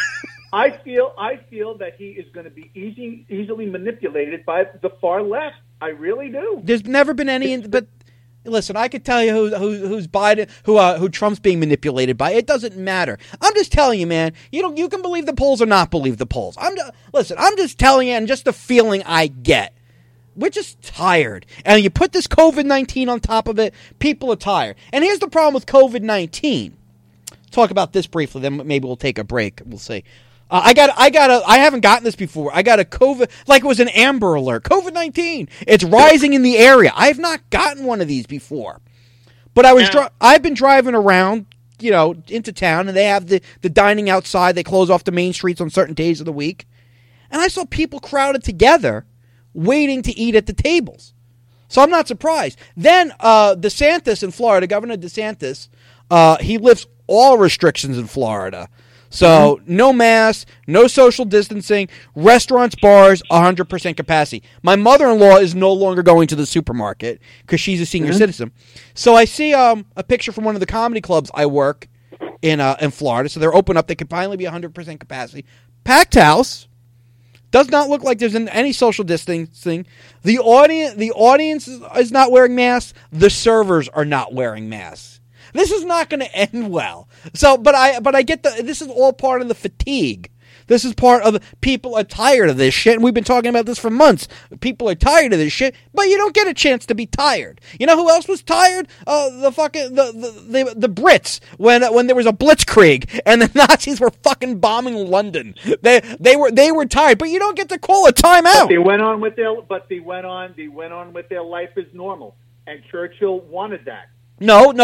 I feel that he is going to be easily manipulated by the far left. I really do. There's never been any, but listen, I could tell you who's Biden, who Trump's being manipulated by. It doesn't matter. I'm just telling you, man. You can believe the polls or not believe the polls. I'm just telling you, and just the feeling I get. We're just tired, and you put this COVID-19 on top of it. People are tired, and here's the problem with COVID-19. Talk about this briefly, then maybe we'll take a break. We'll see. I haven't gotten this before. I got a COVID, like it was an Amber Alert. COVID-19. It's rising in the area. I have not gotten one of these before. But I've been driving around, into town, and they have the dining outside. They close off the main streets on certain days of the week. And I saw people crowded together waiting to eat at the tables. So I'm not surprised. Then DeSantis in Florida, Governor DeSantis, he lifts all restrictions in Florida. So, no masks, no social distancing, restaurants, bars, 100% capacity. My mother-in-law is no longer going to the supermarket because she's a senior citizen. So, I see a picture from one of the comedy clubs I work in Florida. So, they're open up. They can finally be 100% capacity. Packed house. Does not look like there's any social distancing. The audience is not wearing masks. The servers are not wearing masks. This is not going to end well. So, but I get this is all part of the fatigue. This is part of people are tired of this shit, and we've been talking about this for months. People are tired of this shit, but you don't get a chance to be tired. You know who else was tired? The Brits when there was a blitzkrieg and the Nazis were fucking bombing London. They were tired, but you don't get to call a timeout. But they went on with their life as normal, and Churchill wanted that. No,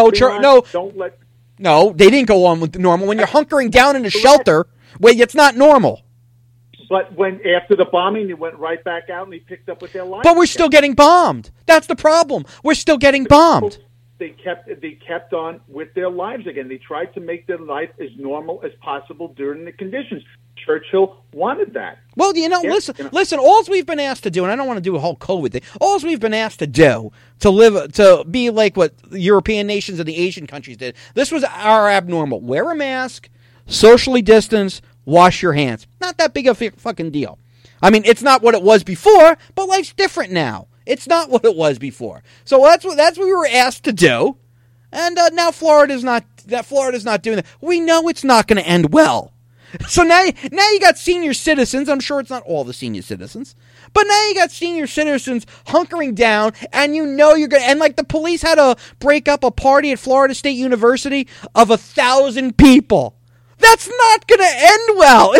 they didn't go on with normal. When you're hunkering down in a shelter, it's not normal. But after the bombing, they went right back out and they picked up with their lives. But we're still getting bombed. That's the problem. We're still getting bombed. They kept on with their lives again. They tried to make their life as normal as possible during the conditions. Churchill wanted that. Well, listen, all we've been asked to do, and I don't want to do a whole COVID thing, all we've been asked to do to be like what the European nations and the Asian countries did, this was our abnormal. Wear a mask, socially distance, wash your hands. Not that big of a fucking deal. I mean, it's not what it was before, but life's different now. It's not what it was before. So that's what we were asked to do, and now Florida's not doing that. We know it's not going to end well. So now you got senior citizens. I'm sure it's not all the senior citizens, but now you got senior citizens hunkering down, and you're going to, and like the police had to break up a party at Florida State University of 1,000 people. That's not going to end well.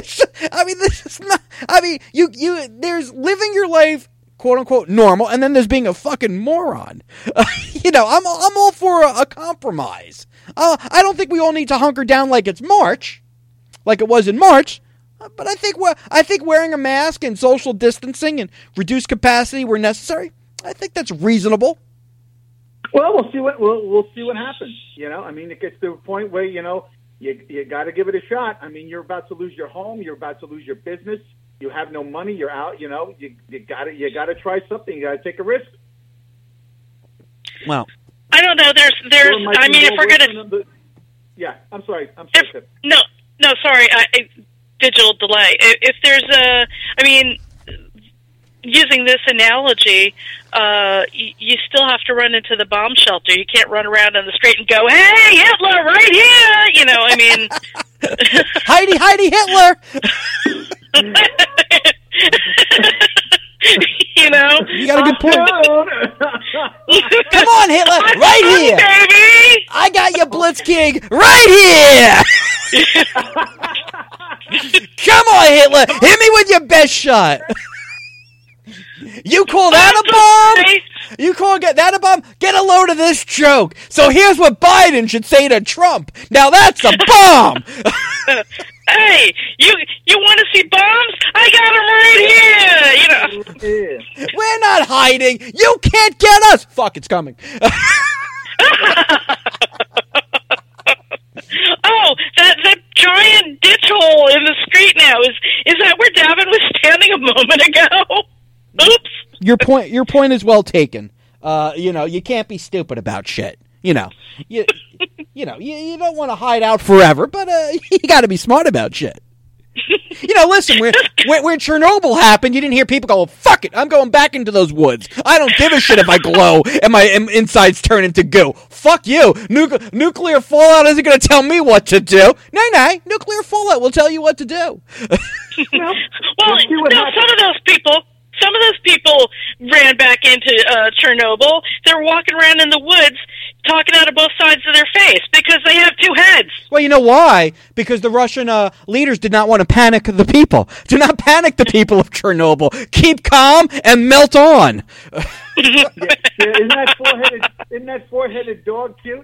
There's living your life, quote unquote, normal, and then there's being a fucking moron. I'm all for a compromise. I don't think we all need to hunker down like it's March. Like it was in March, but I think wearing a mask and social distancing and reduced capacity where necessary, I think that's reasonable. Well, we'll see what happens. It gets to a point where you got to give it a shot. I mean, you're about to lose your home, you're about to lose your business, you have no money, you're out. You got to try something. You got to take a risk. Well, I don't know. There's. I mean, if we're gonna. Yeah, I'm sorry. No, sorry, digital delay. If there's using this analogy, you still have to run into the bomb shelter. You can't run around on the street and go, "Hey, Hitler, right here!" Heidi Hitler. You got a good point. Come on, Hitler, right here, baby. I got your Blitzkrieg right here. Come on, Hitler, hit me with your best shot. You call that a bomb? You call that a bomb? Get a load of this joke. So here's what Biden should say to Trump. Now that's a bomb. Hey, you want to see bombs? I got them right here. You know. We're not hiding. You can't get us. Fuck, it's coming. Oh, that giant ditch hole in the street now is that where Davin was standing a moment ago? Oops. Your point is well taken. You can't be stupid about shit. You don't want to hide out forever, but you got to be smart about shit. Listen, when Chernobyl happened, you didn't hear people go, well, fuck it, I'm going back into those woods. I don't give a shit if I glow and my insides turn into goo. Fuck you. Nuclear fallout isn't going to tell me what to do. Nay, nuclear fallout will tell you what to do. Well, some of those people ran back into Chernobyl. They're walking around in the woods talking out of both sides of their face because they have two heads. Well, you know why? Because the Russian leaders did not want to panic the people. Do not panic the people of Chernobyl. Keep calm and melt on. Yeah, isn't that four-headed dog cute?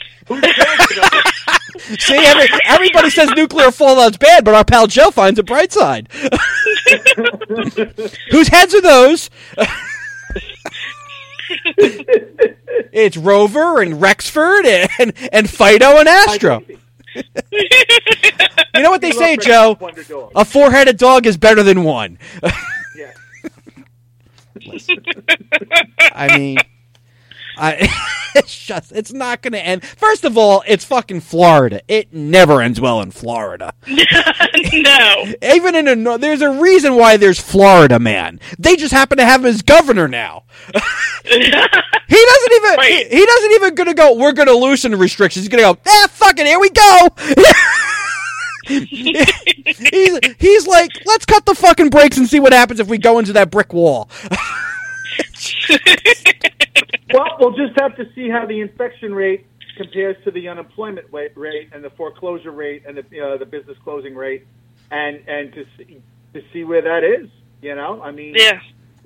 See, everybody says nuclear fallout's bad, but our pal Joe finds a bright side. Whose heads are those? It's Rover and Rexford and Fido and Astro. You know what they say, Joe? A four-headed dog is better than one. Yeah. I mean, it's not going to end. First of all, it's fucking Florida. It never ends well in Florida. No. Even there's a reason why there's Florida Man. They just happen to have him as governor now. He doesn't even gonna go, we're gonna loosen restrictions. He's gonna go, fuck it, here we go. he's like, let's cut the fucking brakes and see what happens if we go into that brick wall. Well, we'll just have to see how the infection rate compares to the unemployment rate and the foreclosure rate and the business closing rate, and to see where that is. I mean, yeah.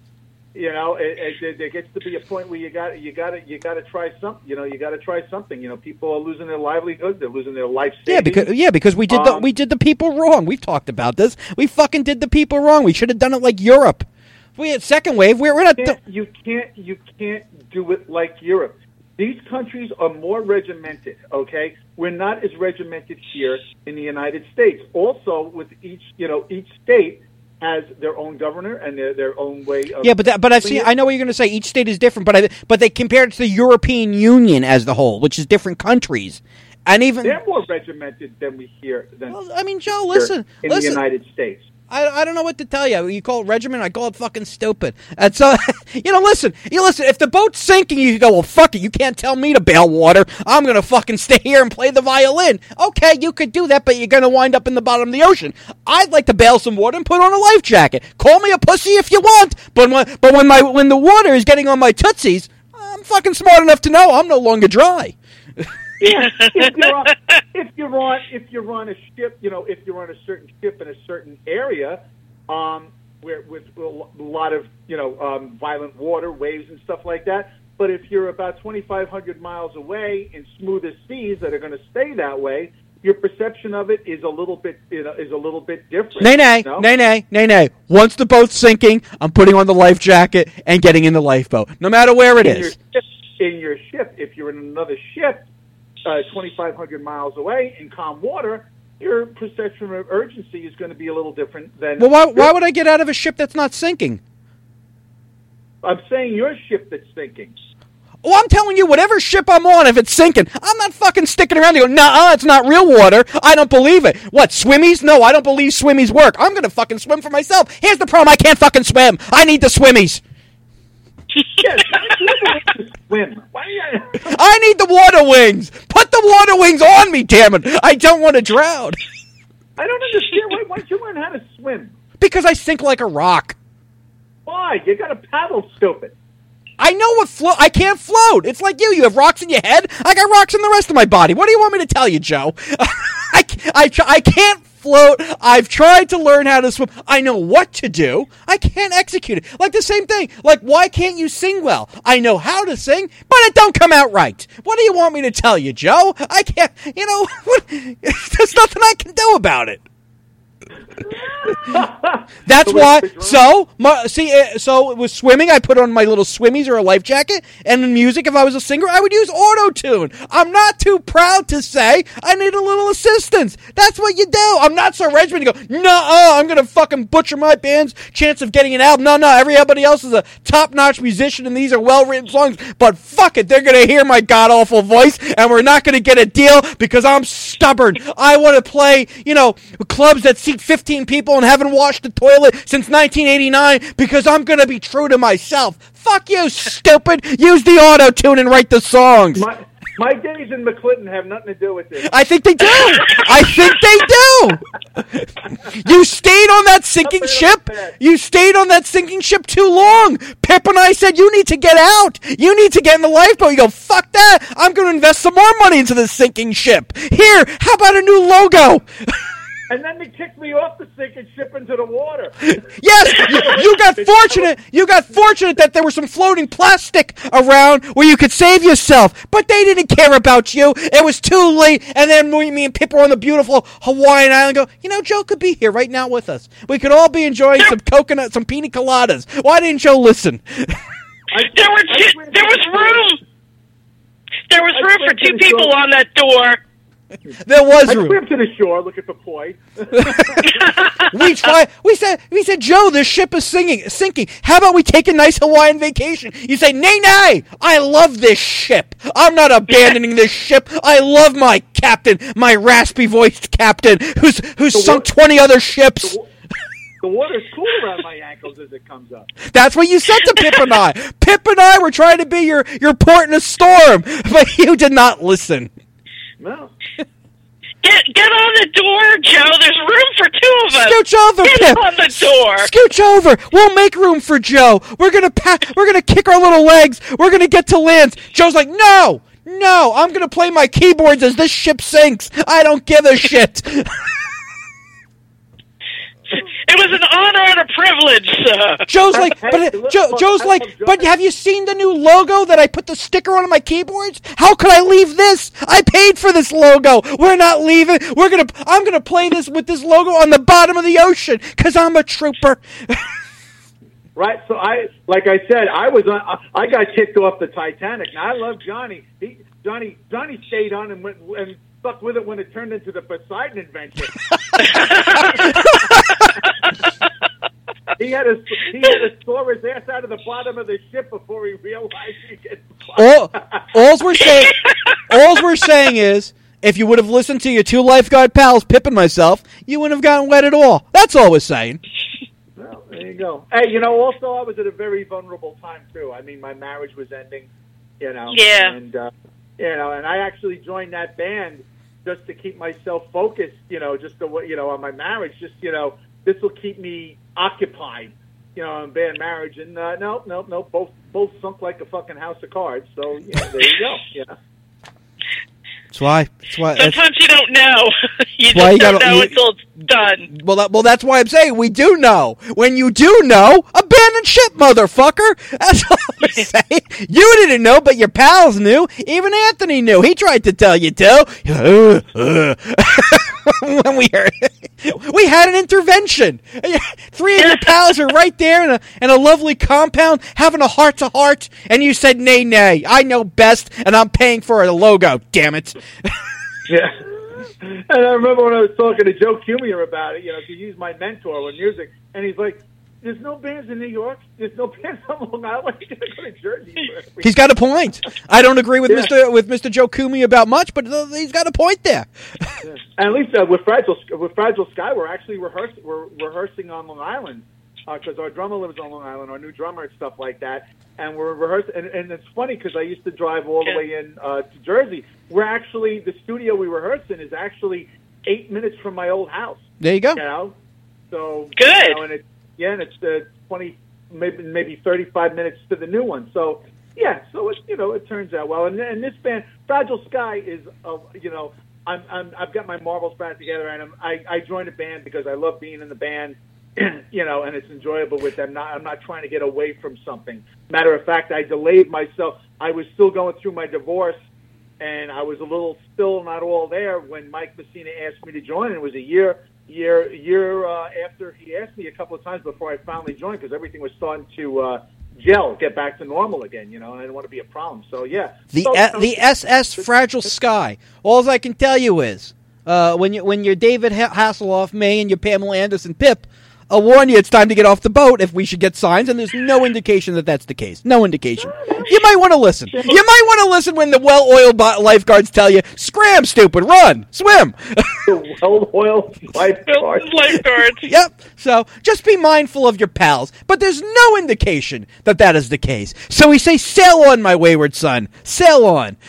There gets to be a point where you got to try something. You got to try something. People are losing their livelihood. They're losing their life savings. Because we did the people wrong. We've talked about this. We fucking did the people wrong. We should have done it like Europe. We had second wave. We're not. You can't do it like Europe. These countries are more regimented. Okay, we're not as regimented here in the United States. Also, with each state has their own governor and their own way of. Yeah, but I've seen. I know what you're going to say. Each state is different, but they compare it to the European Union as the whole, which is different countries, and even they're more regimented than we here. Well, I mean, Joe, listen, the United States. I don't know what to tell you. You call it regiment, I call it fucking stupid. And so, listen. If the boat's sinking, you go, well, fuck it. You can't tell me to bail water. I'm going to fucking stay here and play the violin. Okay, you could do that, but you're going to wind up in the bottom of the ocean. I'd like to bail some water and put on a life jacket. Call me a pussy if you want, but when the water is getting on my tootsies, I'm fucking smart enough to know I'm no longer dry. Yeah, if you're on a ship, if you're on a certain ship in a certain area, where with a lot of violent water, waves and stuff like that. But if you're about 2,500 miles away in smoother seas that are going to stay that way, your perception of it is a little bit different. Nay. Once the boat's sinking, I'm putting on the life jacket and getting in the lifeboat, no matter where it is. In your ship, if you're in another ship. 2,500 miles away in calm water, your perception of urgency is going to be a little different than. Well, why would I get out of a ship that's not sinking? I'm saying your ship that's sinking. Oh, I'm telling you, whatever ship I'm on, if it's sinking, I'm not fucking sticking around and go, nah, it's not real water. I don't believe it. What, swimmies? No, I don't believe swimmies work. I'm going to fucking swim for myself. Here's the problem, I can't fucking swim. I need the swimmies. Yes, swim. I need the water wings. Put the water wings on me, damn it. I don't want to drown. I don't understand. Why don't you learn how to swim? Because I sink like a rock. Why? You got to paddle, stupid. I know what I can't float. It's like you. You have rocks in your head. I got rocks in the rest of my body. What do you want me to tell you, Joe? I can't float. I've tried to learn how to swim. I know what to do. I can't execute it. Like the same thing. Like, why can't you sing well? I know how to sing, but it don't come out right. What do you want me to tell you, Joe? I can't, there's nothing I can do about it. That's why. So with swimming, I put on my little swimmies or a life jacket, and in music, if I was a singer, I would use auto-tune. I'm not too proud to say I need a little assistance. That's what you do. I'm not so regimented to go, I'm gonna fucking butcher my band's chance of getting an album. No, everybody else is a top-notch musician, and these are well-written songs, but fuck it, they're gonna hear my god-awful voice, and we're not gonna get a deal because I'm stubborn. I want to play, clubs that seat 15 people and haven't washed the toilet since 1989 because I'm going to be true to myself. Fuck you, stupid. Use the auto-tune and write the songs. My days in McClinton have nothing to do with this. I think they do. You stayed on that sinking ship. You stayed on that sinking ship too long. Pip and I said, you need to get out. You need to get in the lifeboat. You go, fuck that. I'm going to invest some more money into this sinking ship. Here, how about a new logo? And then they kicked me off the sinking ship into the water. Yes, you got fortunate. You got fortunate that there was some floating plastic around where you could save yourself. But they didn't care about you. It was too late. And then me and Pip were on the beautiful Hawaiian island. Go, Joe could be here right now with us. We could all be enjoying some coconut, some pina coladas. Why didn't Joe listen? There was room. There was room for two people on that door. There was room. I swam to the shore looking for poi. We said, Joe, this ship is sinking. How about we take a nice Hawaiian vacation? You say, nay, I love this ship. I'm not abandoning this ship. I love my captain, my raspy-voiced captain, who's sunk 20 other ships. The water's cool around my ankles as it comes up. That's what you said to Pip and I. Pip and I were trying to be your port in a storm, but you did not listen. No. Get on the door, Joe. There's room for two of us. Scooch over, Get Pip. on the door. Scooch over. We'll make room for Joe. We're gonna kick our little legs. We're gonna get to land. Joe's like, no. I'm gonna play my keyboards as this ship sinks. I don't give a shit. It was an honor and a privilege, sir. Joe's like, but have you seen the new logo that I put the sticker on my keyboards? How could I leave this? I paid for this logo. We're not leaving. I'm gonna play this with this logo on the bottom of the ocean because I'm a trooper. Right. So I got kicked off the Titanic. Now I love Johnny. Johnny stayed on and went and stuck with it when it turned into the Poseidon adventure. He had to store his ass out of the bottom of the ship before he realized he gets All we're saying is, if you would have listened to your two lifeguard pals, Pip and myself, you wouldn't have gotten wet at all. That's all we're saying. Well, there you go. Hey, also I was at a very vulnerable time too. I mean, my marriage was ending, Yeah. and and I actually joined that band just to keep myself focused, just to on my marriage, just this will keep me occupied, in band marriage, and no, both sunk like a fucking house of cards. So there you go. Yeah. That's why. Sometimes you don't know. You just don't know until it's done. Well, that's why I'm saying we do know. When you do know, abandon ship, motherfucker. That's all I'm saying. You didn't know, but your pals knew. Even Anthony knew. He tried to tell you too. When we had an intervention. 3 of your pals are right there in a lovely compound having a heart-to-heart, and you said, nay, I know best, and I'm paying for a logo, damn it. Yeah. And I remember when I was talking to Joe Cumier about it, he's my mentor with music, and he's like, there's no bands in New York. There's no bands on Long Island. You're going to go to Jersey. He's got a point. I don't agree with Mr. Joe Cumier about much, but he's got a point there. Yeah. And at least with Fragile Sky, we're actually rehearsing on Long Island because our drummer lives on Long Island, our new drummer and stuff like that. And we're rehearsing. And it's funny because I used to drive all the way in to Jersey. We're actually, the studio we rehearse in is actually 8 minutes from my old house. There you go. So good. And it's 20, maybe 35 minutes to the new one. So it turns out well. And this band, Fragile Sky, is I've got my marbles back together, and I joined a band because I love being in the band, you know, and it's enjoyable with them. I'm not trying to get away from something. Matter of fact, I delayed myself. I was still going through my divorce, and I was a little still not all there when Mike Messina asked me to join. It was a year after he asked me a couple of times before I finally joined, because everything was starting to get back to normal again, you know, and I didn't want to be a problem. So, yeah. The SS Fragile Sky. All I can tell you is, when you're David Hasselhoff, May, and you're Pamela Anderson, Pip, I'll warn you, it's time to get off the boat if we should get signs, and there's no indication that that's the case. No indication. You might want to listen. You might want to listen when the well-oiled lifeguards tell you, scram, stupid, run, swim. The well-oiled lifeguards. Yep. So just be mindful of your pals, but there's no indication that that is the case. So we say, sail on, my wayward son. Sail on.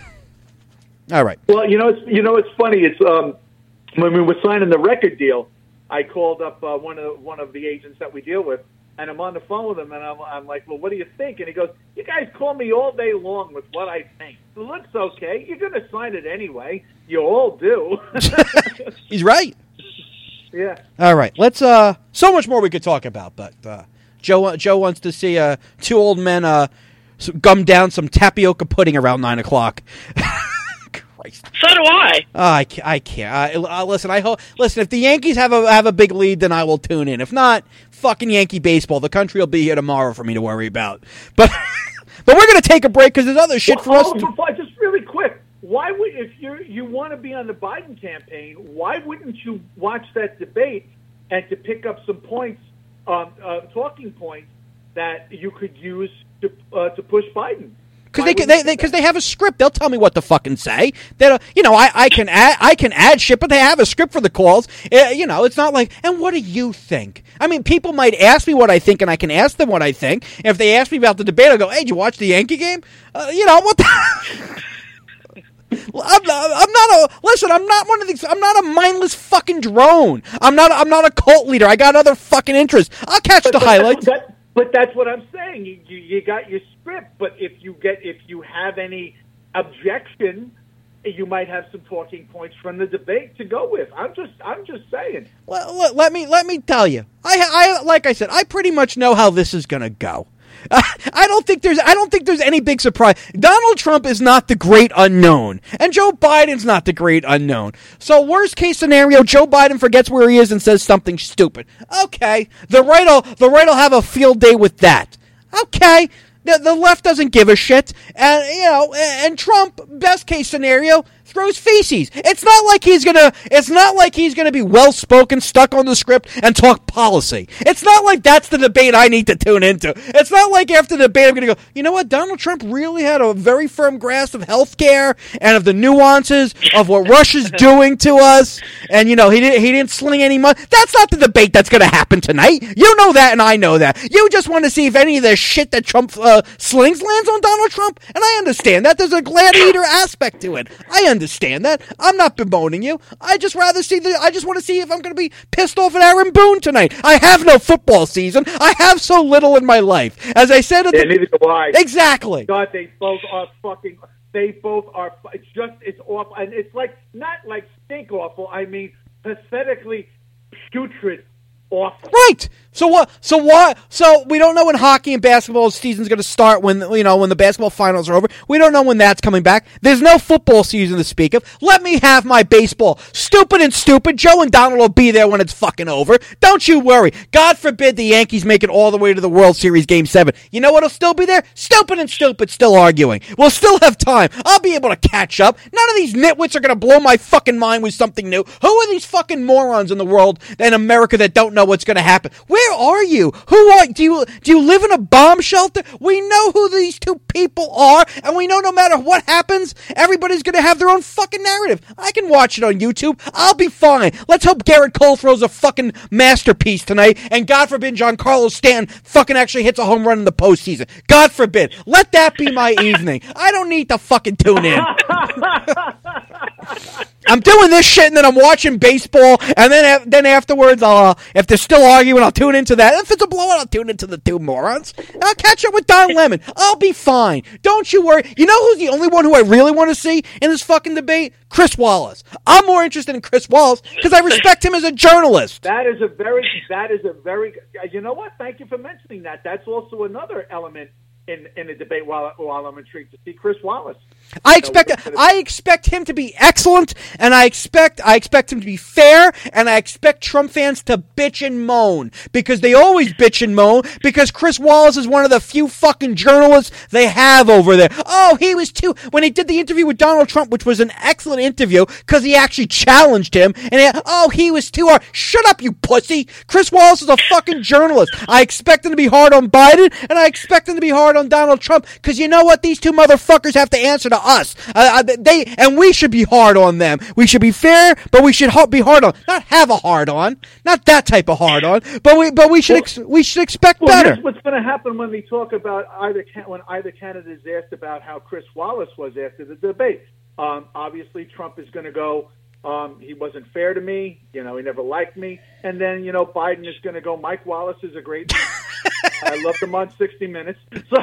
All right. Well, it's funny. It's when we were signing the record deal, I called up one of the agents that we deal with, and I'm on the phone with him, and I'm like, well, what do you think? And he goes, you guys call me all day long with what I think. It looks okay. You're going to sign it anyway. You all do. He's right. Yeah. All right. Let's. So much more we could talk about, but Joe wants to see two old men gum down some tapioca pudding around 9 o'clock. Christ. So do I. I can't. Listen. Listen. If the Yankees have a big lead, then I will tune in. If not, fucking Yankee baseball. The country will be here tomorrow for me to worry about. But we're gonna take a break because there's other shit for us. Just really quick. Why would, if you want to be on the Biden campaign, why wouldn't you watch that debate and to pick up some points, talking points that you could use to push Biden? Because they have a script. They'll tell me what to fucking say. I can add shit, but they have a script for the calls. It's not like, and what do you think? I mean, people might ask me what I think, and I can ask them what I think. And if they ask me about the debate, I'll go, hey, did you watch the Yankee game? What the... I'm not one of these. I'm not a mindless fucking drone. I'm not a cult leader. I got other fucking interests. I'll catch the highlights. But that's what I'm saying. You got your script, but if you have any objection, you might have some talking points from the debate to go with. I'm just saying. Well, let me tell you. I like I said, I pretty much know how this is going to go. I don't think there's any big surprise. Donald Trump is not the great unknown, and Joe Biden's not the great unknown. So worst case scenario, Joe Biden forgets where he is and says something stupid. Okay, the right'll have a field day with that. Okay, the left doesn't give a shit, and Trump, best case scenario, throws feces. It's not like he's gonna be well spoken, stuck on the script, and talk policy. It's not like that's the debate I need to tune into. It's not like after the debate I'm gonna go, you know what? Donald Trump really had a very firm grasp of healthcare and of the nuances of what Russia's doing to us, and he didn't sling any money. That's not the debate that's gonna happen tonight. You know that, and I know that. You just want to see if any of the shit that Trump slings lands on Donald Trump, and I understand that. There's a gladiator aspect to it. I understand that. I'm not bemoaning you. I just want to see if I'm going to be pissed off at Aaron Boone tonight. I have no football season. I have so little in my life. As I said, neither do I. Exactly. God, they both are fucking. They both are. It's awful, and it's like not like stink awful. I mean, pathetically putrid. Awful. Right. So what? So why? So we don't know when hockey and basketball season's going to start. When the basketball finals are over, we don't know when that's coming back. There's no football season to speak of. Let me have my baseball. Stupid and stupid. Joe and Donald will be there when it's fucking over. Don't you worry. God forbid the Yankees make it all the way to the World Series Game 7. You know what'll still be there? Stupid and stupid. Still arguing. We'll still have time. I'll be able to catch up. None of these nitwits are going to blow my fucking mind with something new. Who are these fucking morons in the world in America that don't know what's going to happen? Where are you? Do you live in a bomb shelter? We know who these two people are, and we know no matter what happens, everybody's going to have their own fucking narrative. I can watch it on YouTube. I'll be fine. Let's hope Garrett Cole throws a fucking masterpiece tonight, and God forbid Giancarlo Stanton fucking actually hits a home run in the postseason. God forbid. Let that be my evening. I don't need to fucking tune in. I'm doing this shit, and then I'm watching baseball, and then afterwards, if they're still arguing, I'll tune into that. If it's a blowout, I'll tune into the two morons. And I'll catch up with Don Lemon. I'll be fine. Don't you worry. You know who's the only one who I really want to see in this fucking debate? Chris Wallace. I'm more interested in Chris Wallace because I respect him as a journalist. That is a very. You know what? Thank you for mentioning that. That's also another element in the debate. While I'm intrigued to see Chris Wallace. I expect him to be excellent, and I expect him to be fair, and I expect Trump fans to bitch and moan, because they always bitch and moan, because Chris Wallace is one of the few fucking journalists they have over there. Oh, he was too, when he did the interview with Donald Trump, which was an excellent interview, because he actually challenged him, and he was too hard. Shut up, you pussy! Chris Wallace is a fucking journalist. I expect him to be hard on Biden, and I expect him to be hard on Donald Trump, because you know what? These two motherfuckers have to answer to us. We should be hard on them. We should be fair, but we should be hard on. Not have a hard on. Not that type of hard on. But we should expect better. Here's what's going to happen when they talk about when either candidate is asked about how Chris Wallace was after the debate. Obviously, Trump is going to go, he wasn't fair to me. He never liked me. And then, Biden is going to go, Mike Wallace is a great man. I loved him on 60 Minutes.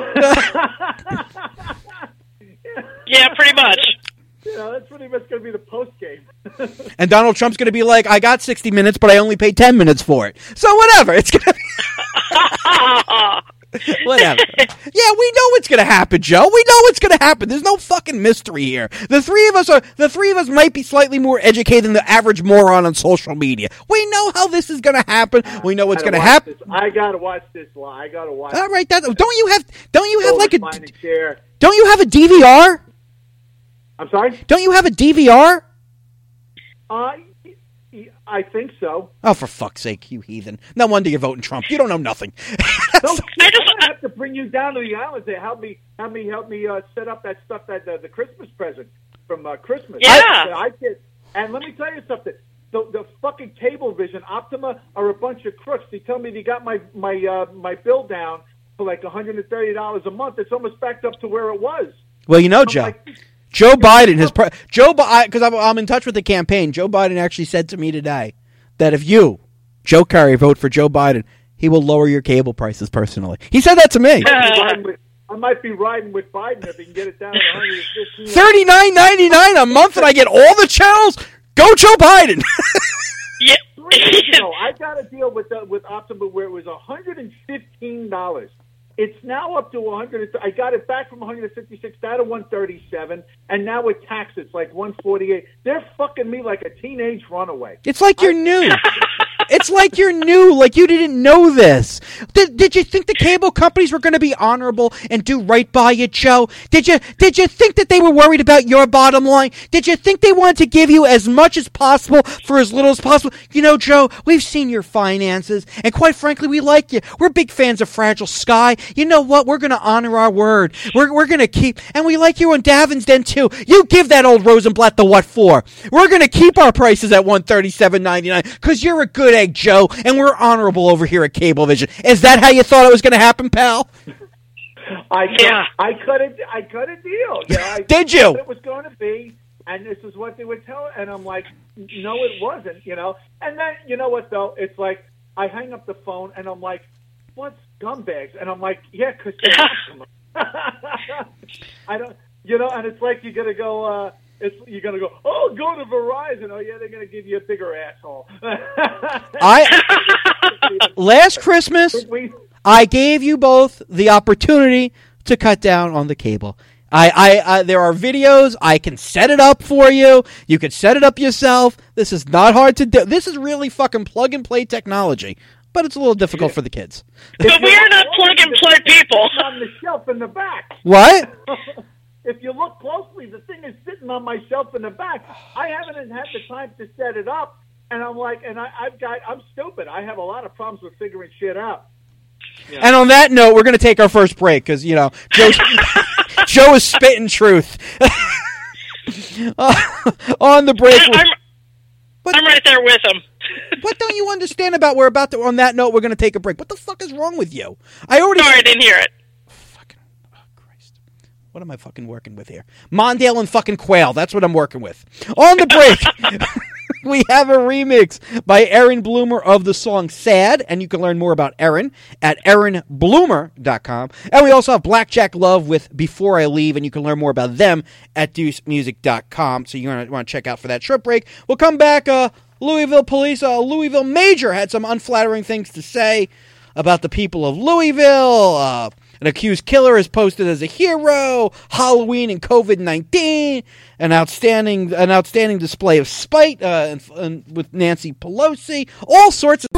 Yeah, pretty much. That's pretty much going to be the post game. And Donald Trump's going to be like, I got 60 minutes, but I only paid 10 minutes for it. So whatever. It's going to be... Whatever. Yeah, we know what's going to happen, Joe. We know what's going to happen. There's no fucking mystery here. The three of us might be slightly more educated than the average moron on social media. We know how this is going to happen. We know what's going to happen. I got to watch this live. I got to watch. All right, don't you have like a chair. Don't you have a DVR? I'm sorry? Don't you have a DVR? I think so. Oh, for fuck's sake, you heathen. No wonder you're voting Trump. You don't know nothing. I have to bring you down to the island to help me set up that stuff, that the Christmas present from Christmas. Yeah. And let me tell you something. The fucking Cablevision, Optima are a bunch of crooks. They tell me they got my bill down for like $130 a month. It's almost backed up to where it was. Well, Joe. Joe Biden because I'm in touch with the campaign. Joe Biden actually said to me today that if you, Joe Kerry, vote for Joe Biden, he will lower your cable prices personally. He said that to me. I might be riding with Biden if he can get it down to $115. $39.99 a month, and I get all the channels. Go, Joe Biden. Yeah. I got a deal with Optima where it was $115. It's now up to $100. I got it back from $156 down to $137, and now with tax, it's like $148. They're fucking me like a teenage runaway. It's like you're new. It's like you're new, like you didn't know this. Did you think the cable companies were going to be honorable and do right by you, Joe? Did you think that they were worried about your bottom line? Did you think they wanted to give you as much as possible for as little as possible? Joe, we've seen your finances, and quite frankly, we like you. We're big fans of Fragile Sky. You know what? We're going to honor our word. We're going to keep, and we like you on Davin's Den too. You give that old Rosenblatt the what for. We're going to keep our prices at $137.99 because you're a good egg, Joe, and we're honorable over here at Cablevision. Is that how you thought it was going to happen, pal? I cut a deal. Yeah, Did you? It was going to be, and this is what they would tell. And I'm like, no, it wasn't. And then you know what though? It's like I hang up the phone, and I'm like, what's scumbags? And I'm like, yeah, because I don't, and it's like you're gonna go. You're going to go, go to Verizon. Oh, yeah, they're going to give you a bigger asshole. Last Christmas, I gave you both the opportunity to cut down on the cable. There are videos. I can set it up for you. You can set it up yourself. This is not hard to do. This is really fucking plug-and-play technology. But it's a little difficult for the kids. But we are not plug-and-play people. It's on the shelf in the back. What? If you look closely, the thing is sitting on my shelf in the back. I haven't had the time to set it up, and I'm like, I'm stupid. I have a lot of problems with figuring shit out. Yeah. And on that note, we're going to take our first break because Joe is spitting truth. On the break, I'm right there with him. What don't you understand about on that note, we're going to take a break. What the fuck is wrong with you? Sorry, I didn't hear it. What am I fucking working with here? Mondale and fucking Quail. That's what I'm working with. On the break, we have a remix by Erin Bloomer of the song Sad, and you can learn more about Erin at erinbloomer.com. And we also have Blackjack Love with Before I Leave, and you can learn more about them at deucemusic.com. So you want to check out for that short break. We'll come back. Louisville police, Louisville Major had some unflattering things to say about the people of Louisville. An accused killer is posted as a hero. Halloween and COVID-19. An outstanding display of spite with Nancy Pelosi. All sorts of